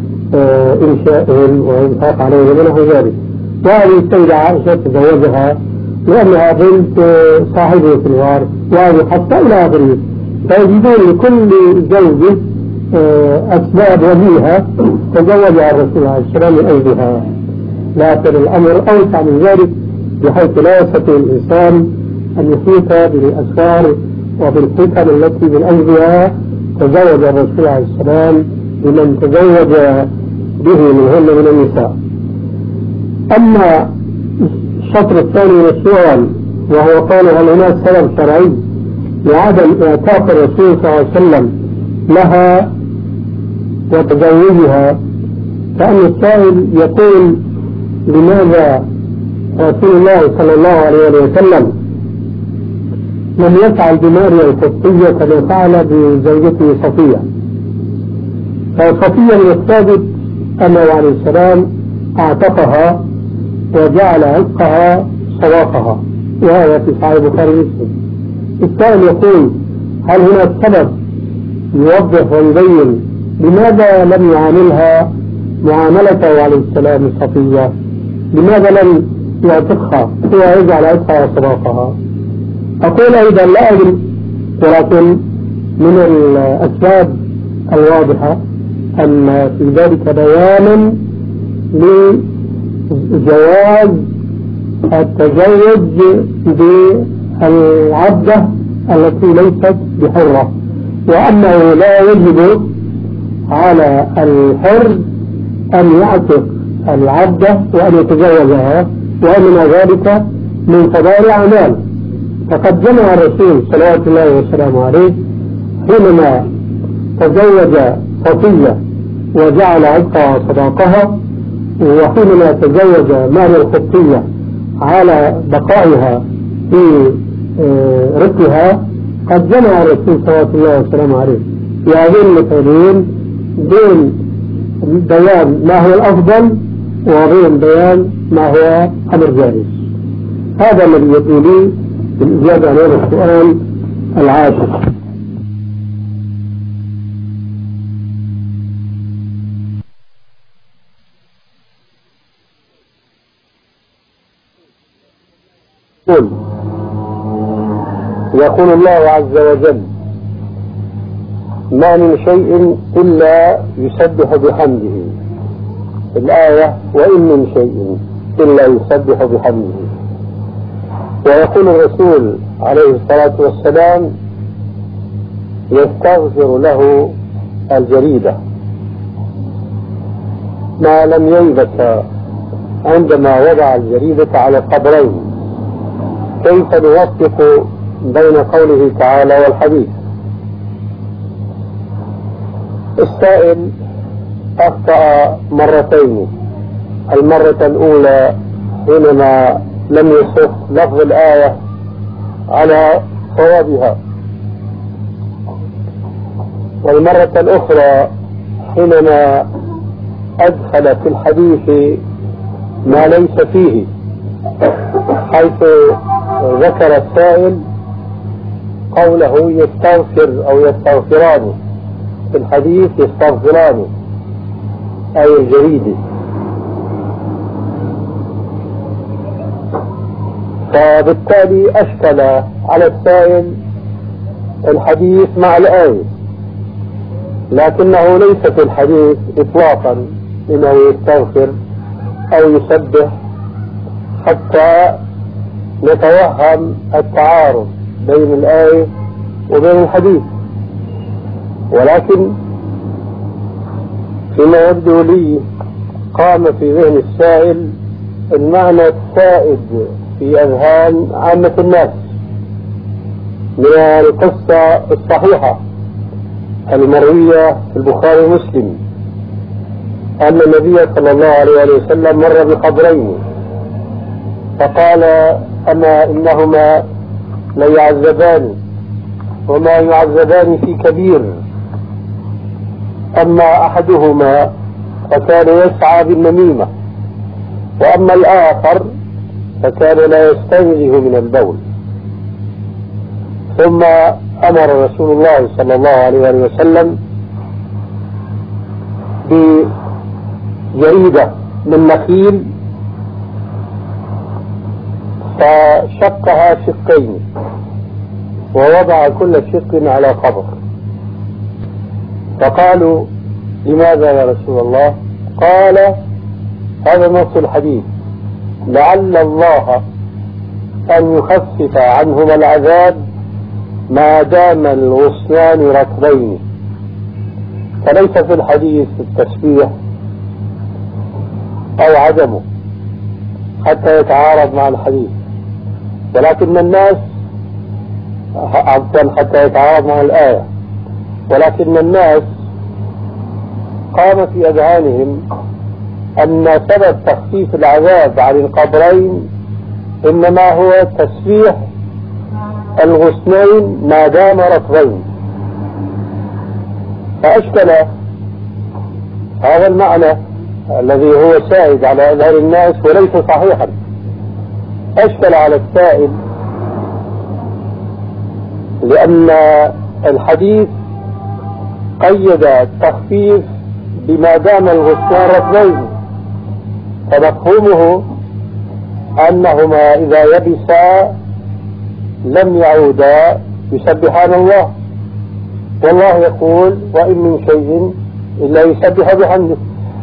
وإنشائهم وإنفاق عليهم ونحو ذلك. وهذه السيدة عائشة تزوجها لأنها بنت صاحبة الوارث وهذه حتى إلى آخره. فيجدون لكل زوجة أسباب وليها تزوجها الرسول عليه السلام من أجلها. لكن الأمر أوسع من ذلك بحيث لا يستطيع الإنسان أن يحيط بالأسرار وبالحكم التي من أجلها تزوج الرسول عليه السلام بمن تزوج به منهن من النساء. أما الشطر الثاني من السؤال وهو قال: هل هناك سبب شرعي لعدم إعتاق الرسول صلى الله عليه وسلم لها وتزوجها؟ فأن السائل يقول: لماذا رسول الله صلى الله عليه وسلم لم يفعل بماريا القبطية كما فعل بزوجته صفية؟ فصفية من الثابت أنه عليه السلام اعتقها وجعل عتقها صداقها، وهذا في صحيح البخاري ومسلم. السائل يقول: هل هناك سبب يوضح ويبين لماذا لم يعاملها معاملته عليه السلام الصفية؟ لماذا لم يعتقها ويجعل عتقها وصداقها؟ أقول أيضا لا أدري، ولكن من الأسباب الواضحة أن في ذلك بيانا لجواز التزوج بالعبدة التي ليست بحرة، وأنه لا يجب على الحر أن يعتق العبدة وأن يتزوجها، ومن ذلك من فضائل أعمال. فقد جمع الرسول صلوات الله وسلامه عليه حينما تزوج صفية وجعل عتقها وصداقها، وحينما تزوج ماريا القبطية على بقائها في رقها، قد جمع الرسول صلوات الله وسلامه عليه في هذين المثالين بين بيان ما هو الأفضل وبين بيان ما هو أمر جائز. هذا الذي يدعو لي بالإجابة على هذا السؤال العاشر. يقول الله عز وجل: ما من شيء إلا يسبح بحمده. الآية: وإن من شيء إلا يسبح بحمده. ويقول الرسول عليه الصلاة والسلام: يستغفر له الجريدة ما لم يلبس عندما وضع الجريدة على القبرين، كيف نوفق بين قوله تعالى والحديث؟ السائل أخطأ مرتين. المرة الأولى حينما لم يصح لفظ الآية على صوابها، والمرة الأخرى حينما أدخل في الحديث ما ليس فيه، حيث ذكر السائل قوله يستغفر أو يستغفران، في الحديث يستغفران أي الجريدة. فبالتالي أشكل على السائل الحديث مع الآية، لكنه ليس في الحديث إطلاقا إنه يستغفر أو يسبح، حتى نتوهم التعارض بين الآية وبين الحديث. ولكن فيما يبدو لي قام في ذهن السائل المعنى السائد في أذهان عامة الناس من القصة الصحيحة المروية في البخاري ومسلم أن النبي صلى الله عليه وسلم مر بقبرين فقال: أما إنهما ليعذبان وما يعذبان في كبير، أما أحدهما فكان يسعى بالنميمة، وأما الآخر فكان لا يستنزه من البول. ثم أمر رسول الله صلى الله عليه وسلم بجريدة من نخيل فشقها شقين ووضع كل شق على قبر. فقالوا: لماذا يا رسول الله؟ قال: هذا نص الحديث: لعل الله أن يخفف عنهما العذاب ما دام الغصنان رطبين. فليس في الحديث التسبيح أو عدمه حتى يتعارض مع الحديث، ولكن الناس حتى يتعارض مع الآية، ولكن الناس قام في أذهانهم أن سبب تخفيف العذاب عن القبرين إنما هو تسبيح الغصنين ما دام رطبين. فأشكل هذا المعنى الذي هو سائد على أذهان الناس وليس صحيحا، أشكل على السائل لأن الحديث قيد التخفيف بما دام الغصنان رطبين، فمفهومه أنهما إذا يبسا لم يعودا يسبحان الله، والله يقول: وإن من شيء إلا يسبح بحمده.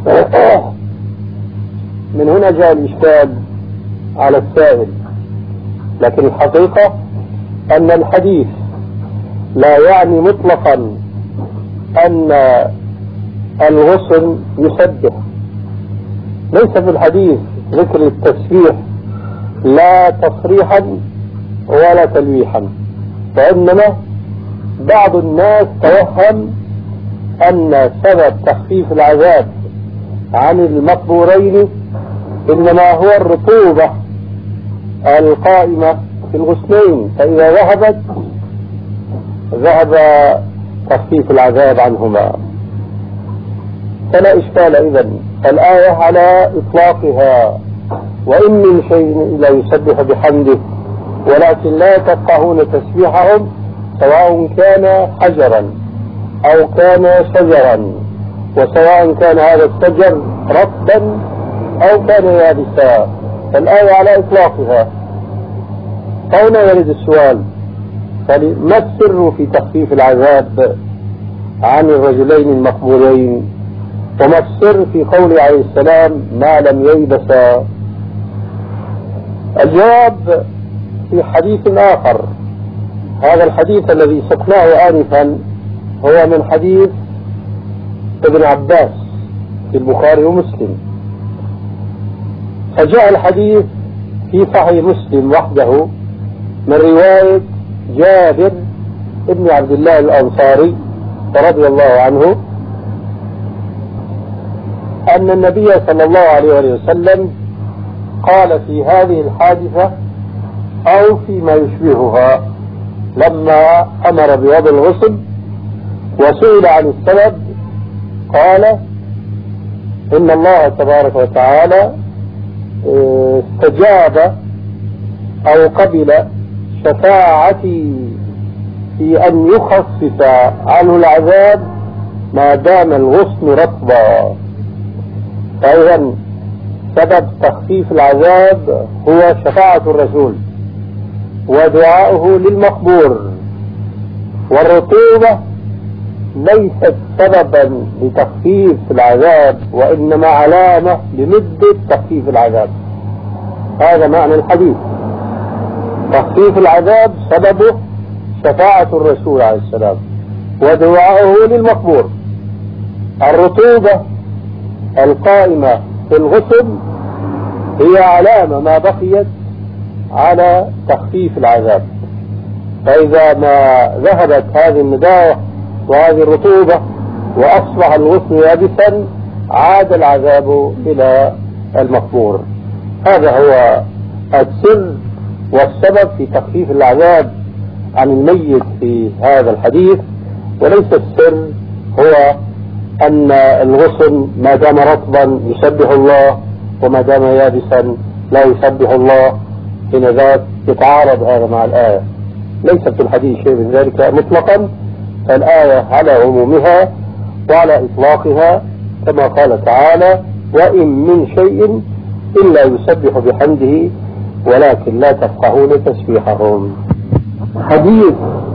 من هنا جاء الإشكال على السائل. لكن الحقيقة أن الحديث لا يعني مطلقا أن الغصن يسبح. ليس في الحديث ذكر التسبيح لا تصريحا ولا تلويحا، فإنما بعض الناس توهم أن سبب تخفيف العذاب عن المقبورين إنما هو الرطوبة القائمة في الغصنين، فإذا ذهبت ذهب تخفيف العذاب عنهما. فلا إشكال إذن، الآية على إطلاقها: وإن من شيء إلا يسبح بحمده ولكن لا تفقهون تسبيحهم، سواء كان حجرا أو كان شجرا، وسواء كان هذا الشجر رطبا أو كان يابسا. فالآية على إطلاقها. فهنا يرد السؤال: ما السر في تخفيف العذاب عن الرجلين المقبورين؟ وما السر في قوله عليه السلام: ما لم ييبسا؟ الجواب في حديث آخر. هذا الحديث الذي سقناه آنفا هو من حديث ابن عباس في البخاري ومسلم. فجاء الحديث في صحيح مسلم وحده من رواية جابر ابن عبد الله الأنصاري رضي الله عنه أن النبي صلى الله عليه وسلم قال في هذه الحادثة أو فيما يشبهها لما أمر بوضع الغسل وسئل عن السبب قال إن الله تبارك وتعالى استجاب أو قبل شفاعتي في أن يخفف عنه العذاب ما دام الغصن رطبا. فإذا سبب تخفيف العذاب هو شفاعة الرسول ودعاؤه للمقبور، والرطوبة ليست سببا لتخفيف العذاب وإنما علامة لمدة تخفيف العذاب. هذا معنى الحديث. تخفيف العذاب سببه شفاعة الرسول عليه السلام ودعاؤه للمقبور. الرطوبة القائمة في الغسل هي علامة ما بقيت على تخفيف العذاب، فإذا ما ذهبت هذه النداوة وهذه الرطوبة وأصبح الغصن يابسا عاد العذاب إلى المقبور. هذا هو السر والسبب في تخفيف العذاب عن الميت في هذا الحديث، وليس السر هو أن الغصن ما دام رطبا يسبح الله وما دام يابسا لا يسبح الله، حين ذاك يتعارض هذا مع الآية. ليس في الحديث شيء من ذلك مطلقا، فالآية على عمومها وعلى إطلاقها كما قال تعالى: وإن من شيء إلا يسبح بحمده ولكن لا تفقهون تسبيحهم. حديث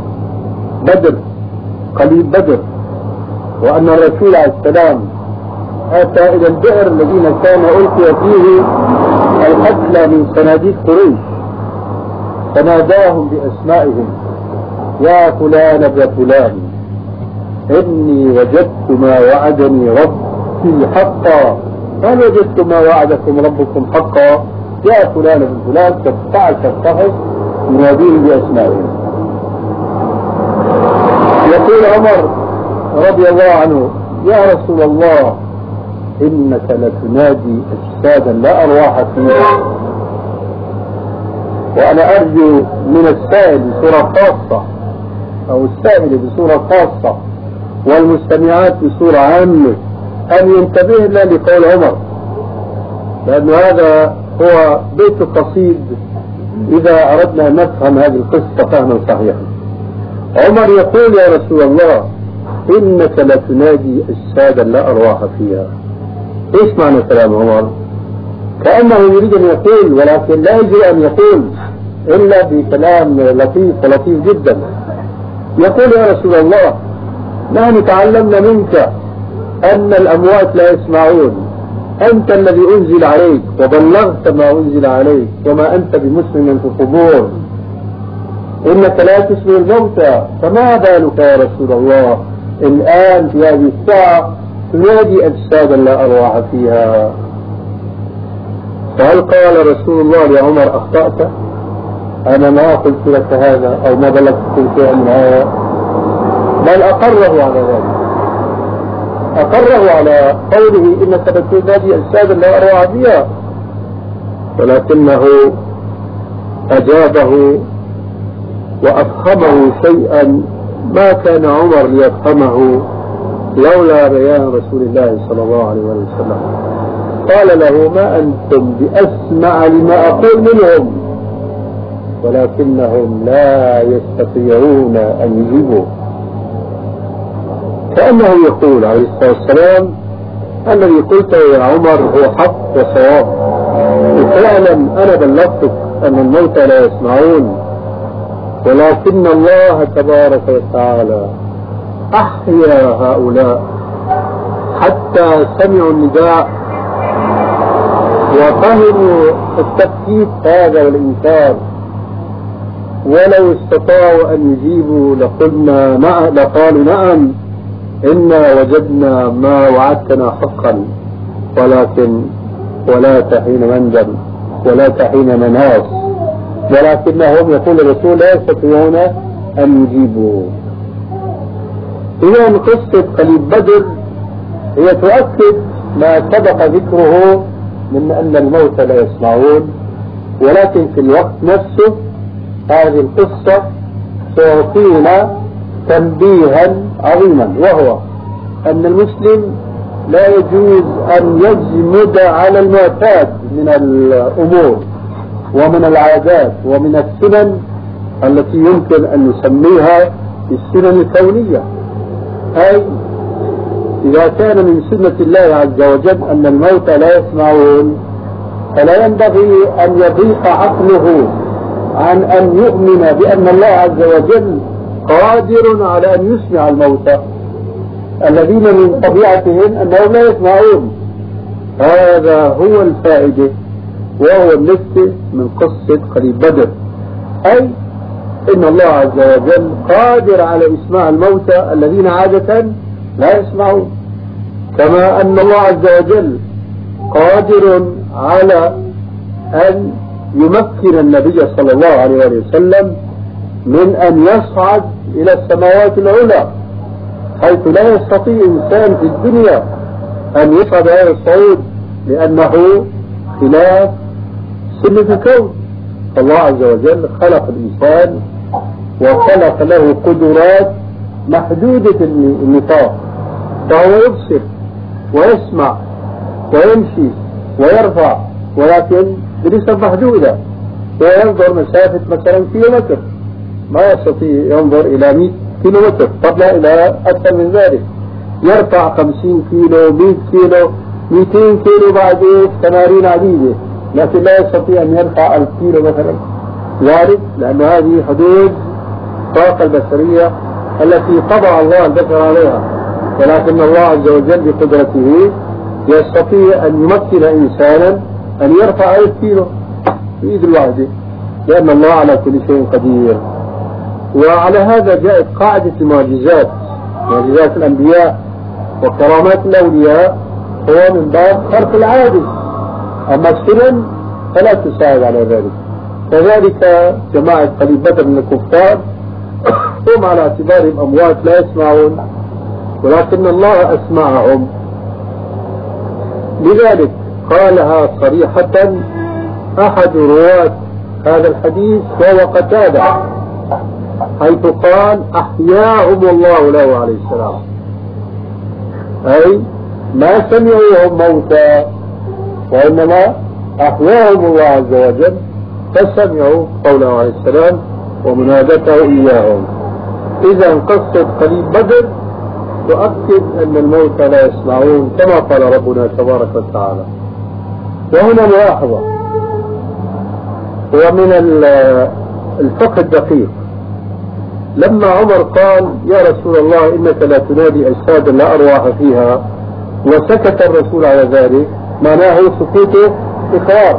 بدر قليل بدر، وأن الرسول عليه السلام أتى إلى البئر الذين كان ألقي فيه القتلى من صناديق قريش فناداهم بأسمائهم: يا فلان ابن فلان إني وجدت ما وعدني ربي حقا، هل وجدت ما وعدكم ربكم حقا؟ يا فلان ابن فلان. فابتعث الصحف يناديهم بأسمائهم. يقول عمر رضي الله عنه: يا رسول الله إنك لتنادي أجسادا لا أرواح فيها، وأنا أرجو من السائل بصورة خاصة أو السائل بصورة خاصة والمستمعات بصورة عامة أن ينتبه لنا لقول عمر، لأن هذا هو بيت قصيد إذا أردنا أن نفهم هذه القصة فهما صحيحا. عمر يقول: يا رسول الله إنك لتنادي أجسادا لا أرواح فيها. إيش معنى كلام عمر؟ كأنه يريد أن يقول، ولكن لا يجري أن يقول إلا بكلام لطيف ولطيف جدا. يقول: يا رسول الله نحن تعلمنا منك أن الأموات لا يسمعون، أنت الذي أنزل عليك وبلغت ما أنزل عليك وما أنت بمسلم في القبور، إنك لا تسمع الموتى، فما بالك يا رسول الله الآن في هذه الساعة تنادي أجسادا لا أرواح فيها؟ فهل قال رسول الله لعمر: أخطأت، أنا ما قلت لك هذا أو ما بلغتك شيئا من هذا؟ بل أقره على ذلك، أقره على قوله إنك لتنادي أجسادا لا أرواح فيها، ولكنه أجابه وأفهمه شيئا ما كان عمر ليفهمه لولا بيان رسول الله صلى الله عليه وسلم. قال له: ما أنتم بأسمع لما أقول منهم، ولكنهم لا يستطيعون أن يجيبوا. كأنه يقول عليه الصلاة والسلام: الذي قلته يا عمر هو حق وصواب، فعلا أنا بلغتك أن الموتى لا يسمعون، ولكن الله تبارك وتعالى أحيا هؤلاء حتى سمعوا النداء وفهموا التفكيك هذا والإنكار، ولو استطاعوا أن يجيبوا لقالوا نعم إنا وجدنا ما وعدتنا حقا، ولكن ولا حين مندم ولا حين مناص، ولكنهم يقول الرسول لا يستطيعون أن يجيبوا. إذا قصة قليب بدر هي تؤكد ما سبق ذكره من أن الموت لا يسمعون، ولكن في الوقت نفسه هذه القصة تعطينا تنبيها عظيما، وهو أن المسلم لا يجوز أن يجمد على المعتاد من الأمور ومن العادات ومن السنن التي يمكن أن نسميها السنن الكونية. أي إذا كان من سنة الله عز وجل أن الموت لا يسمعون، فلا ينبغي أن يضيق عقله عن أن يؤمن بأن الله عز وجل قادر على أن يسمع الموتى الذين من طبيعتهم أنهم لا يسمعون. هذا هو الفائدة وهو النكتة من قصة قليب بدر، أي إن الله عز وجل قادر على إسماع الموتى الذين عادة لا يسمعون، كما أن الله عز وجل قادر على أن يمكن النبي صلى الله عليه وسلم من أن يصعد إلى السماوات العلى، حيث لا يستطيع إنسان في الدنيا أن يصعد هذا الصعود لأنه خلاف سنة الكون. الله عز وجل خلق الإنسان وخلق له قدرات محدودة النطاق، فهو يبصر ويسمع ويمشي ويرفع، ولكن بنسب محدودة. وينظر مسافة مثلا كيلومتر، ما يستطيع ينظر إلى 100 كيلومتر، قبل إلى أكثر من ذلك. يرفع 50 كيلو، 100 كيلو، 200 كيلو بعد تمارين عديدة، لكن لا يستطيع أن يرفع 1000 كيلو مثلا. ذلك لأن هذه حدود الطاقة البشرية التي طبع الله البشر عليها، ولكن الله عز وجل بقدرته يستطيع أن يمكن إنسانا أن يرفع 1000 كيلو بإيد الواحدة، لأن الله على كل شيء قدير. وعلى هذا جاءت قاعدة المعجزات، معجزات الأنبياء وكرامات الأولياء هو من باب خرق العادة، أما السنن فلا تساعد على ذلك. كذلك جماعة قليب بدر من الكفار هم على اعتبارهم أموات لا يسمعون، ولكن الله أسمعهم. لذلك قالها صريحة أحد رواة هذا الحديث وهو قتادة، حيث قال أحياهم الله له عليه السلام، أي ما سمعوهم موتى وإنما أحياهم الله عز وجل فسمعوا قوله عليه السلام ومنادته إياهم. إذا قصة قليب بدر تؤكد أن الموت لا يسمعون كما قال ربنا تبارك وتعالى. وهنا ملاحظة، ومن الفقه الدقيق، لما عمر قال يا رسول الله إنك لا تنادي أجسادا لا أرواح فيها، وسكت الرسول على ذلك، معناه سكوته إقرار.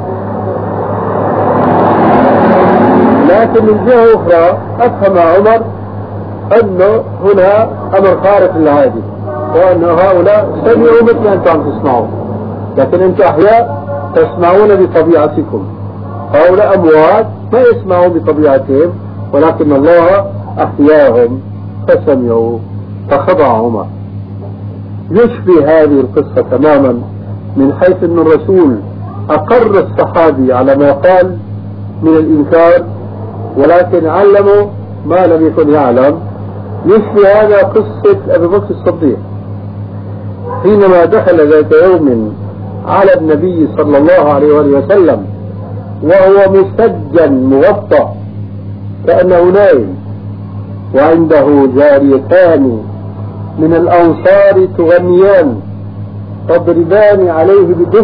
لكن من جهة أخرى أفهم عمر أنه هنا أمر خارق للعادة، وأن هؤلاء سمعوا مثل أنتم عم تسمعوا، لكن أنتم أحياء تسمعون بطبيعتكم، هؤلاء أموات ما يسمعوا بطبيعتهم، ولكن الله أحياهم فسمعوا فخضع عمر. يشبه هذه القصة تماما من حيث أن الرسول أقر الصحابي على ما قال من الإنكار، ولكن علموا ما لم يكن يعلم. يشبه هذا قصة أبي بكر الصديق حينما دخل ذات يوم على النبي صلى الله عليه وسلم وهو مسجن مغطى كأنه نائم، وعنده جاريتان من الأنصار تغنيان تضربان عليه بدف.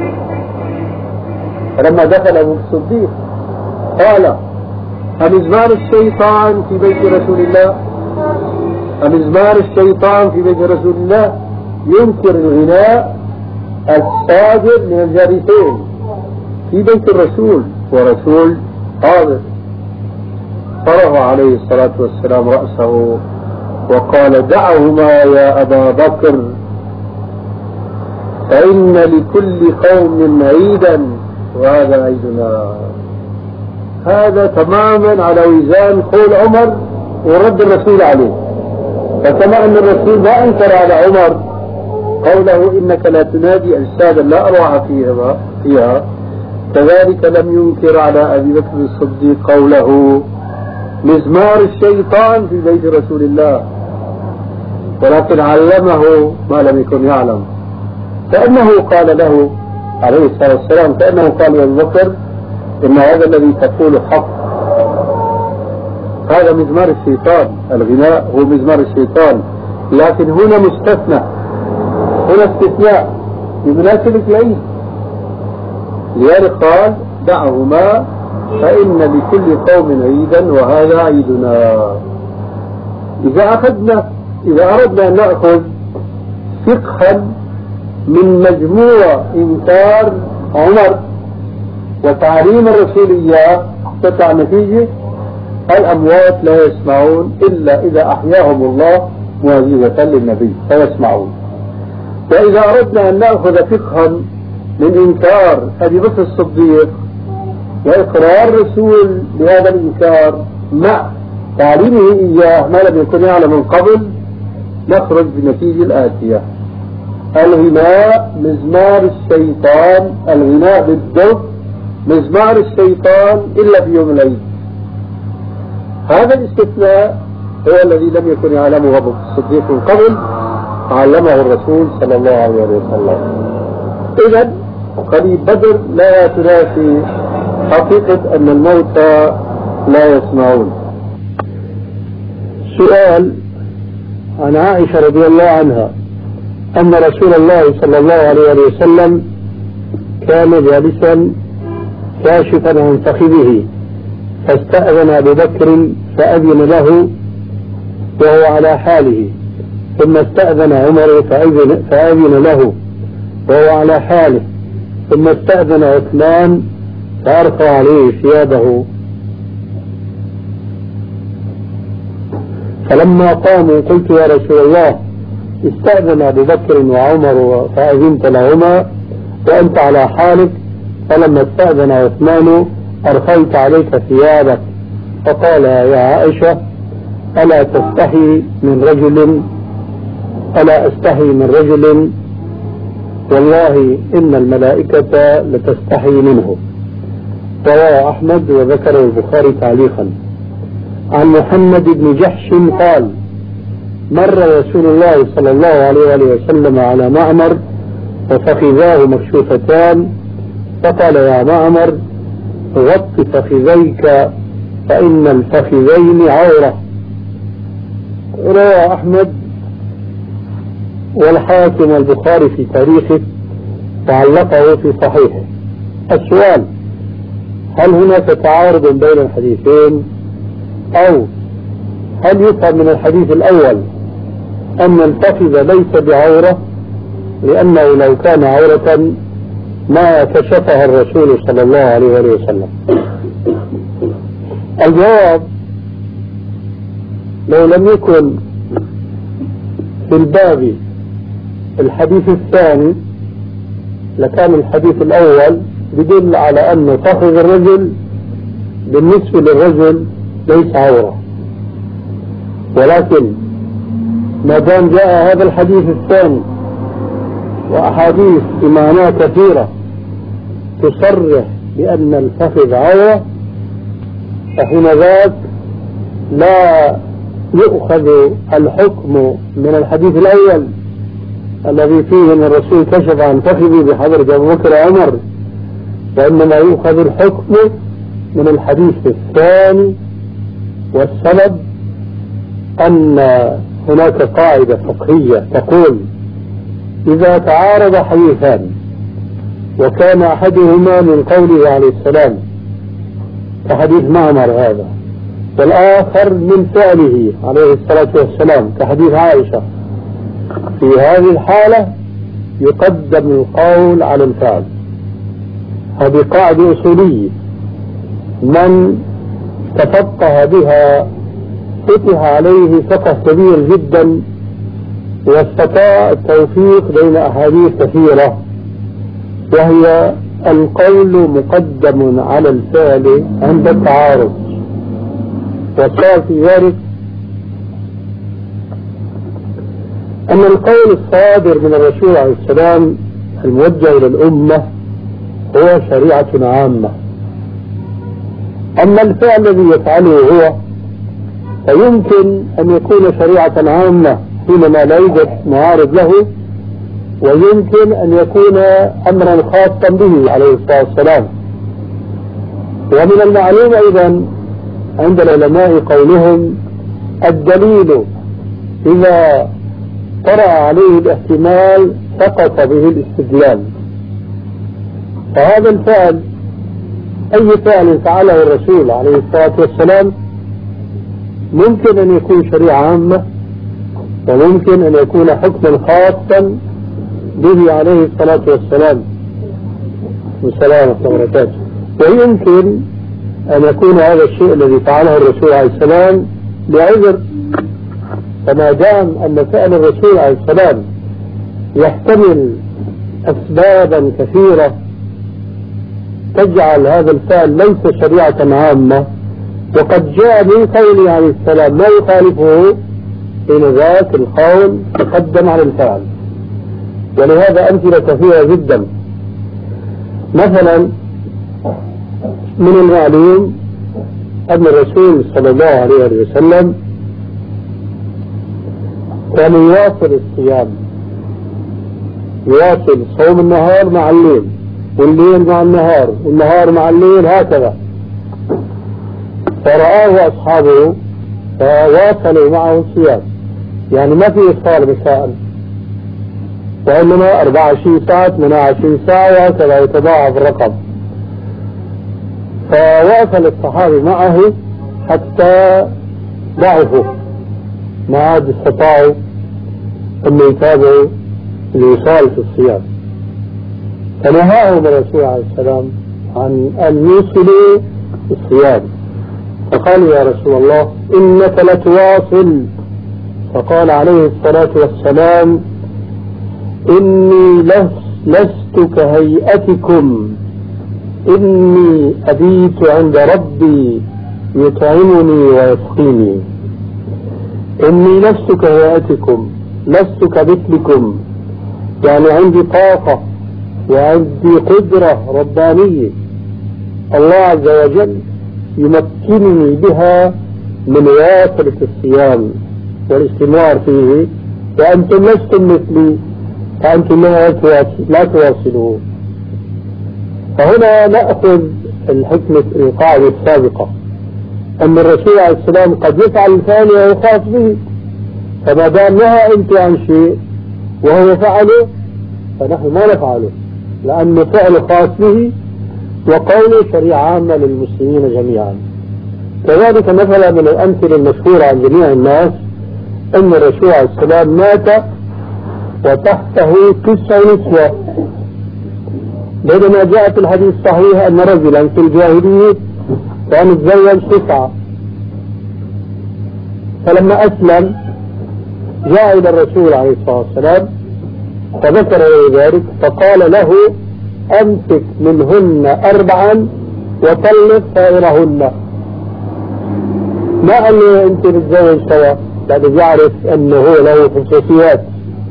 فلما دخل أبو الصديق قال أمزمار الشيطان في بيت رسول الله، أمزمار الشيطان في بيت رسول الله، ينكر الغناء الصادر من الجاريتين في بيت الرسول ورسول حاضر. فرغ عليه الصلاة والسلام رأسه وقال دعهما يا أبا بكر، فإن لكل قوم عيدا وهذا عيدنا. هذا تماما على وزان قول عمر ورد الرسول عليه. فكما أن الرسول ما أنكر على عمر قوله إنك لا تنادي أجسادا لا أرواح فيها، كذلك لم ينكر على أبي بكر الصديق قوله مزمار الشيطان في بيت رسول الله، ولكن علمه ما لم يكن يعلم. كأنه قال له عليه الصلاة والسلام، كأنه قال يا أبي بكر إن هذا الذي تقول حق، هذا مزمار الشيطان، الغناء هو مزمار الشيطان، لكن هنا مستثنى، هنا استثناء بمناسبة العيد، لذلك قال دعهما فإن لكل قوم عيدا وهذا عيدنا. إذا أردنا أن نأخذ فقها من مجموع إنكار عمر وتعليم الرسول إياه، تطلع نتيجة الأموات لا يسمعون إلا إذا أحياهم الله معجزة للنبي فيسمعون. وإذا أردنا أن نأخذ فقها من إنكار أبي بكر الصديق وإقرار الرسول بهذا الإنكار مع تعليمه إياه ما لم يكن يعلم من قبل، نخرج بالنتيجة الآتية: الغناء مزمار الشيطان، الغناء بالدف مزمار الشيطان إلا في يوم العيد. هذا الاستثناء هو الذي لم يكن يعلمه أبو بكر الصديق من قبل، علمه الرسول صلى الله عليه وسلم. إذن قريب بدر لا تنافي حقيقة أن الموتى لا يسمعون. سؤال عن عائشة رضي الله عنها أن رسول الله صلى الله عليه وسلم كان جالسا كاشفا عن فخذه فاستأذن أبو بكر فأذن له وهو على حاله، ثم استأذن عمر فأذن له وهو على حاله، ثم استأذن عثمان فأرخى عليه ثيابه. فلما قاموا قلت يا رسول الله استأذن أبو بكر وعمر فأذنت لهما وأنت على حالك، فلما استأذن عثمان أرخيت عليك ثيابك. فقال يا عائشة ألا أستحي من رجل والله إن الملائكة لتستحي منه. رواه أحمد وذكره البخاري تعليقا. عن محمد بن جحش قال مر رسول الله صلى الله عليه وسلم على معمر وفخذاه مكشوفتان، فقال يا معمر غط فخذيك فإن الفخذين عورة. رواه أحمد والحاكم والبخاري في تاريخه وعلقه في صحيحه. السؤال: هل هناك تعارض بين الحديثين، أو هل يفهم من الحديث الأول أن الفخذ ليس بعورة لأنه لو كان عورة ما كشفها الرسول صلى الله عليه وسلم؟ الجواب: لو لم يكن في الباب الحديث الثاني لكان الحديث الأول يدل على أن فخذ الرجل بالنسبة للرجل ليس عورة، ولكن ما دام جاء هذا الحديث الثاني وأحاديث إمامات كثيرة تصرح بأن الفخذ عورة، فهنا ذاك لا يؤخذ الحكم من الحديث الأول الذي فيه أن الرسول كشف عن فخذه بحضرة أبو بكر وعمر، وإنما يؤخذ الحكم من الحديث الثاني. والسبب أن هناك قاعدة فقهية تقول إذا تعارض حديثان وكان أحدهما من قوله عليه السلام كحديث معمر هذا، والآخر من فعله عليه الصلاة والسلام كحديث عائشة، في هذه الحالة يقدم القول على الفعل. هذه قاعدة أصولية من تفقه بها فتح عليه فقه كبير جدا واستطاع التوفيق بين أحاديث كثيرة، وهي القول مقدم على الفعل عند التعارض. وصار في ذلك أن القول الصادر من الرسول عليه السلام الموجه إلى الأمة هو شريعة عامة، أما الفعل الذي يفعله هو فيمكن أن يكون شريعة عامة حينما لا يوجد معارض له، ويمكن أن يكون أمرا خاصا به عليه الصلاة والسلام. ومن المعلوم أيضا عند العلماء قولهم الدليل إذا طرأ عليه الاحتمال سقط به الاستدلال. فهذا الفعل أي فعل فعله الرسول عليه الصلاة والسلام ممكن أن يكون شريعة عامة، وممكن أن يكون حكما خاصا به عليه الصلاة والسلام والسلام وبركاته، ويمكن أن يكون هذا الشيء الذي فعله الرسول عليه السلام بعذر. فما دام أن فعل الرسول عليه السلام يحتمل أسبابا كثيرة تجعل هذا الفعل ليس شريعة عامة، وقد جاء من قوله عليه السلام ما يخالفه، حين ذاك القول تقدم على الفعل. ولهذا أمثلة كثيرة جدا. مثلا من المعلوم أن الرسول صلى الله عليه وسلم كان يواصل الصيام، يواصل صوم النهار مع الليل، والليل مع النهار، والنهار مع الليل، هكذا. فرآه أصحابه فواصلوا معه الصيام، يعني ما في إفطار مساء، وإنما 24 ساعة 28 ساعة، وهكذا يتضاعف الرقم. فواصل الصحابة معه حتى ضعفوا، ما عاد استطاعوا أن يتابعوا الوصال في الصيام، فنهاهم الرسول عليه السلام عن أن يوصلوا الصيام. فقالوا يا رسول الله إنك لتواصل. فقال عليه الصلاة والسلام إني لست كهيئتكم، إني أبيت عند ربي يطعمني ويسقيني. إني لست كهيئتكم، لست كمثلكم، يعني عندي طاقة وعندي قدرة ربانية الله عز وجل يمكنني بها من واصلة الصيام والاستمرار فيه، وأنتم لستم مثلي، فأنتم لا تواصلون. فهنا نأخذ الحكمة القاعدة السابقة أن الرسول عليه السلام قد يفعل الفعل وهو خاص به، فما دام نهى أنت عن شيء وهو فعله فنحن ما نفعله، لأنه فعل خاص به وقوله شريعة عامة للمسلمين جميعا. كذلك مثلا من الأمثلة المشهورة عن جميع الناس أن الرسول عليه السلام مات وتحته 9 نسوة، بينما جاءت الحديث الصحيح أن رجلا في الجاهلية كان يتزوج 9. فلما أسلم جاء إلى الرسول عليه الصلاة والسلام فذكر له ذلك، فقال له أمسك منهن 4 وطلق سائرهن. ما قال له أنت تتزوج سوا، بعد يعرف أنه هو له خصوصيات.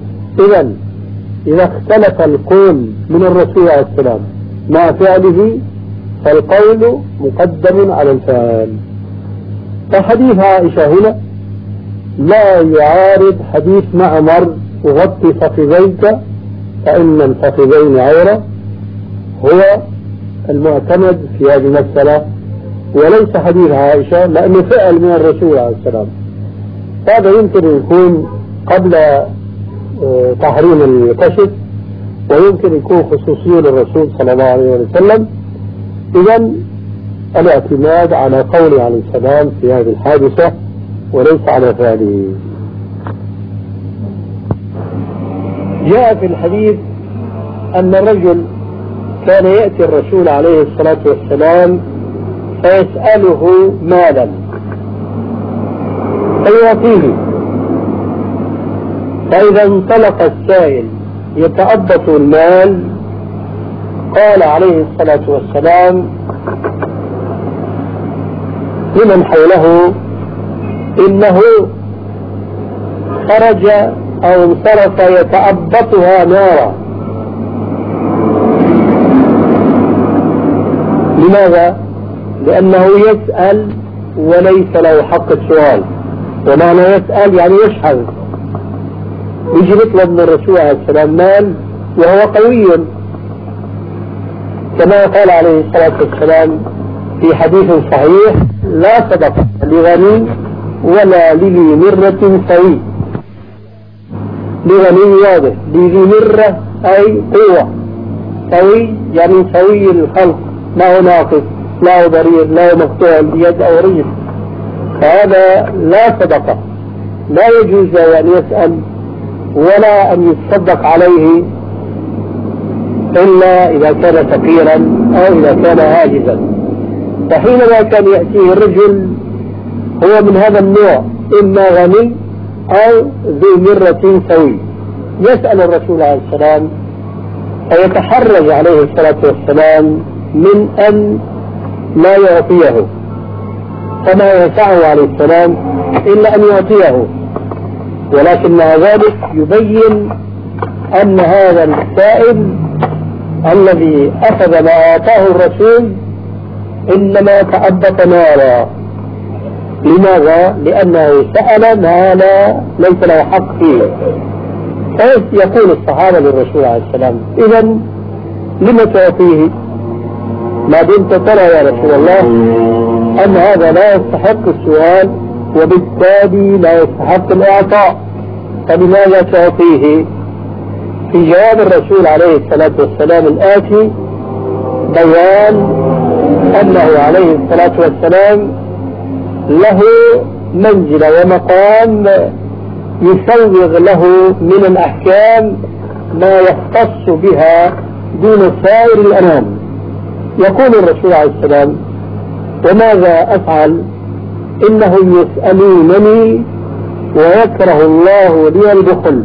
إذا اختلف القول من الرسول عليه السلام مع فعله فالقول مقدم على الفعل. فحديث عائشة هنا لا يعارض حديث معمر وغطي فخذيك فإن الفخذين عورة، هو المعتمد في هذه المسألة وليس حديث عائشة، لأنه فعل من الرسول عليه السلام. هذا يمكن يكون قبل تحريم الكشف، ويمكن يكون خصوصية للرسول صلى الله عليه وسلم. إذن الاعتماد على قوله عليه السلام في هذه الحادثة وليس على فعله. جاء في الحديث أن الرجل كان يأتي الرسول عليه الصلاة والسلام فيسأله مالا فيعطيه، فإذا انطلق السائل يتأبط المال قال عليه الصلاة والسلام لمن حوله إنه خرج أو انصرف يتأبطها نارا. لماذا؟ لأنه يسأل وليس له حق السؤال. ومعنى يسأل يعني يشحذ، يجي يطلب من الرسول عليه السلام مال وهو قوي، كما قال عليه الصلاة والسلام في حديث صحيح: لا صدقة لغني ولا لذي مرة سوي. لغني واضح، لذي مرة أي قوة، سوي يعني سوي الخلق، ما هو ناقص، لا هو ضرير، لا هو مقطوع اليد أو رجل، فهذا لا صدقة. لا يجوز أن يسأل ولا أن يتصدق عليه إلا إذا كان فقيرا أو إذا كان عاجزا. فحينما كان يأتيه الرجل هو من هذا النوع، إما غني أو ذو مرة سوي، يسأل الرسول عليه السلام فيتحرج عليه الصلاة والسلام من أن لا يعطيه، فما يسعه عليه السلام إلا أن يعطيه، ولكن مع ذلك يبين أن هذا السائل الذي أخذ ما أعطاه الرسول إنما تأبط نارا. لماذا؟ لأنه سأل ما ليس له حق فيه. فيقول الصحابة للرسول عليه السلام: إذا لم تعطيه ما دمت ترى يا رسول الله أن هذا لا يستحق السؤال وبالتالي لا يستحق الإعطاء، فلماذا تعطيه؟ في جواب الرسول عليه الصلاة والسلام الآتي بيان أنه عليه الصلاة والسلام له منزلة ومقام يسوغ له من الأحكام ما يختص بها دون سائر الأنام. يقول الرسول عليه السلام: وماذا أفعل؟ إنهم يسألونني ويكره الله لي البخل.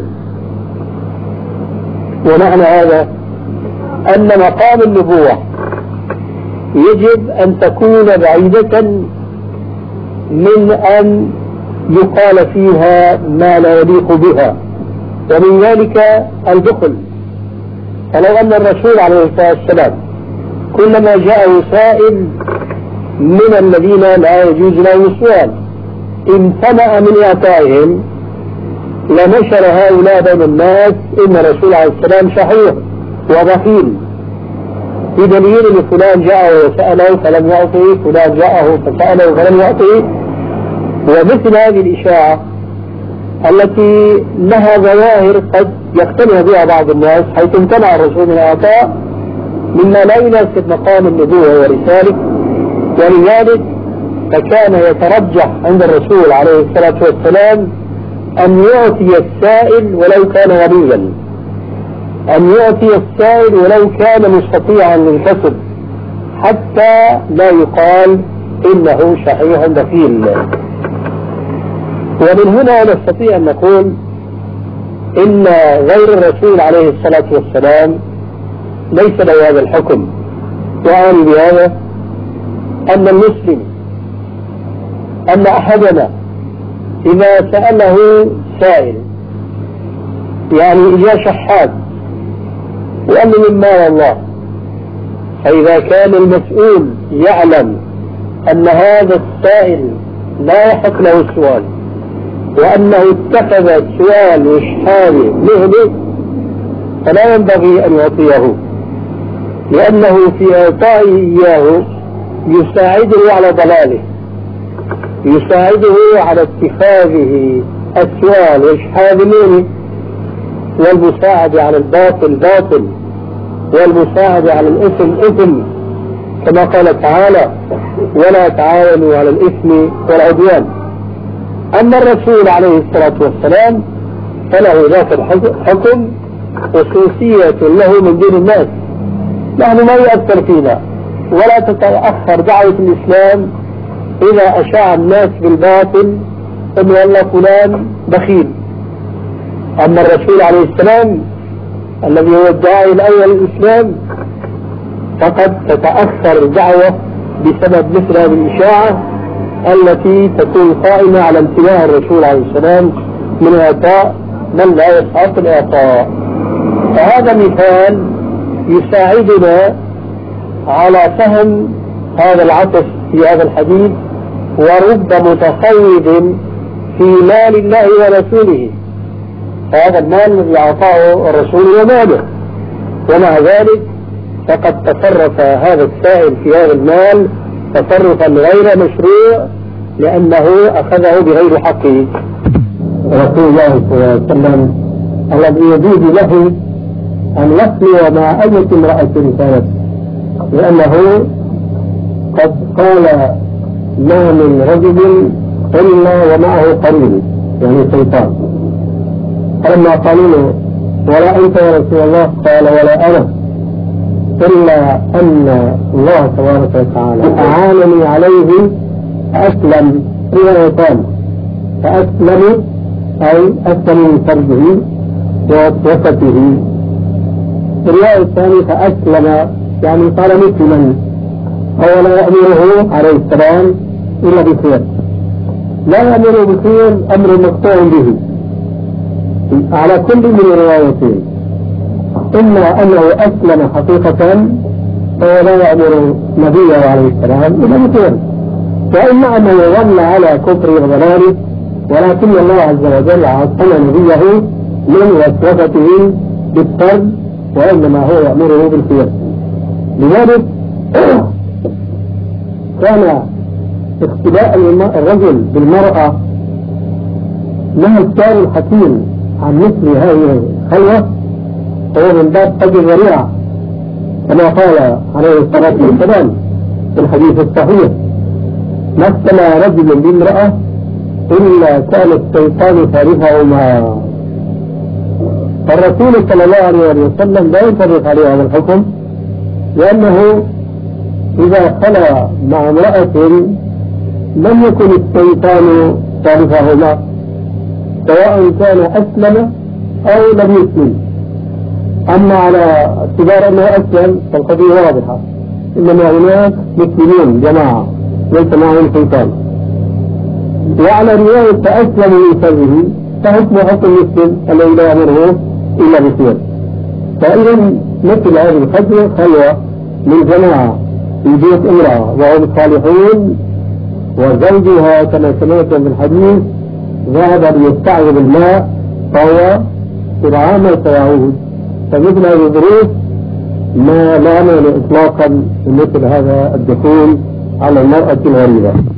ومعنى هذا أن مقام النبوة يجب أن تكون بعيدة من أن يقال فيها ما لا يليق بها، ومن ذلك البخل. فلو أن الرسول عليه الصلاة والسلام كلما جاءه سائل من الذين لا يجوز لهم السؤال امتنع من إعطائهم لنشر هؤلاء بين الناس إن الرسول عليه السلام شحيح وبخيل، بدليل أن فلان جاءه وسأله فلم يعطيه، فلان جاءه فسأله فلم يعطيه. ومثل هذه الإشاعة التي لها ظواهر قد يقتنع بها بعض الناس حيث امتنع الرسول من الإعطاء مما لا يناسب مقام النبوة ورسالة، ولذلك فكان يترجح عند الرسول عليه الصلاة والسلام أن يعطي السائل ولو كان غنيا، أن يعطي السائل ولو كان مستطيعا للكسب، حتى لا يقال إنه شحيح بخيل. ومن هنا نستطيع أن نقول إن غير الرسول عليه الصلاة والسلام ليس له هذا الحكم. وأعني بهذا أن المسلم أن أحدنا إذا سأله سائل، يعني إجا شحات وقال له من مال الله، فإذا كان المسؤول يعلم أن هذا السائل لا يحق له السؤال وأنه اتخذ السؤال وإشحاله مهنة، فلا ينبغي أن يعطيه، لأنه في إعطائه إياه يساعده على ضلاله، يساعده على اتخاذه السؤال وإشحاذ مهنة، والمساعدة على الباطل باطل، والمساعدة على الإثم إثم، كما قال تعالى: ولا تعاونوا على الإثم والعدوان. أما الرسول عليه الصلاة والسلام فله ذات الحكم خصوصية له من دون الناس، نحن ما يؤثر فينا، ولا تتأخر دعوة الإسلام إذا أشاع الناس بالباطل أن والله فلان بخيل، أما الرسول عليه السلام الذي هو الداعي الأول للإسلام فقد تتأخر الدعوة بسبب مثل هذه الإشاعة التي تكون قائمة على امتناع الرسول عليه السلام من إعطاء من لا يستحق الإعطاء. فهذا مثال يساعدنا على فهم هذا العطف في هذا الحديث، ورب متفوض في مال الله ورسوله، فهذا المال الذي أعطاه الرسول وماله، ومع ذلك فقد تصرف هذا السائل في هذا المال تصرفا غير مشروع لأنه أخذه بغير حقه. رسول الله صلى الله عليه وسلم الذي يجوز له أن يخلو مع أي امرأة كانت، لأنه قد قال ما من رجل إلا ومعه قرين يعني شيطان. فلما قالوا له ولا أنت يا رسول الله قال ولا أنا، إلا أن الله تبارك وتعالى أعانني عليه فأسلم روايتان، فأسلم أي أسلم من فرجه ووسطه، الرواية الثانية فأسلم يعني قال مسلما، أو لا يأمره عليه السلام إلا بخير، لا يأمر بخير أمر مقطوع به على كل من الروايتين، إما أنه أسلم حقيقة فهو لا يأمر نبيه عليه السلام إلا بخير، وإما أنه ظل على كفر وضلاله، ولكن الله عز وجل عصم نبيه من وسوسته بالشر وإنما هو يأمره بالخير. لذلك كان اختلاء الرجل بالمرأة مع السؤال الحكيم عن مثل هذه الخلوة هو من باب قد الذريعة، كما قال عليه الصلاة والسلام في الحديث الصحيح: ما اجتمع رجل بامرأة إلا كان الشيطان ثالثهما. فالرسول صلى الله عليه وسلم لا يفرق عليه هذا الحكم، لأنه إذا خلى مع امرأة لم يكن الشيطان ثالثهما، سواء كان أسلم أو لم يسلم. أما على اعتبار أنه أسلم فالقضية واضحة، إنما هناك مسلمين جماعة ليس معهم شيطان. وعلى رواية فأسلم من شره فحكم حكم المسلم الذي لا يأمره إلا بخير. فإذا مثل هذه خلوة من جماعة في بيت امرأة وهم صالحون، وزوجها كما سمعتم في الحديث ذهب ليستعذب الماء فهو سرعان سيعود، فمثل هذه الظروف ما لا مانع إطلاقا من مثل هذا الدخول على المرأة الغريبة.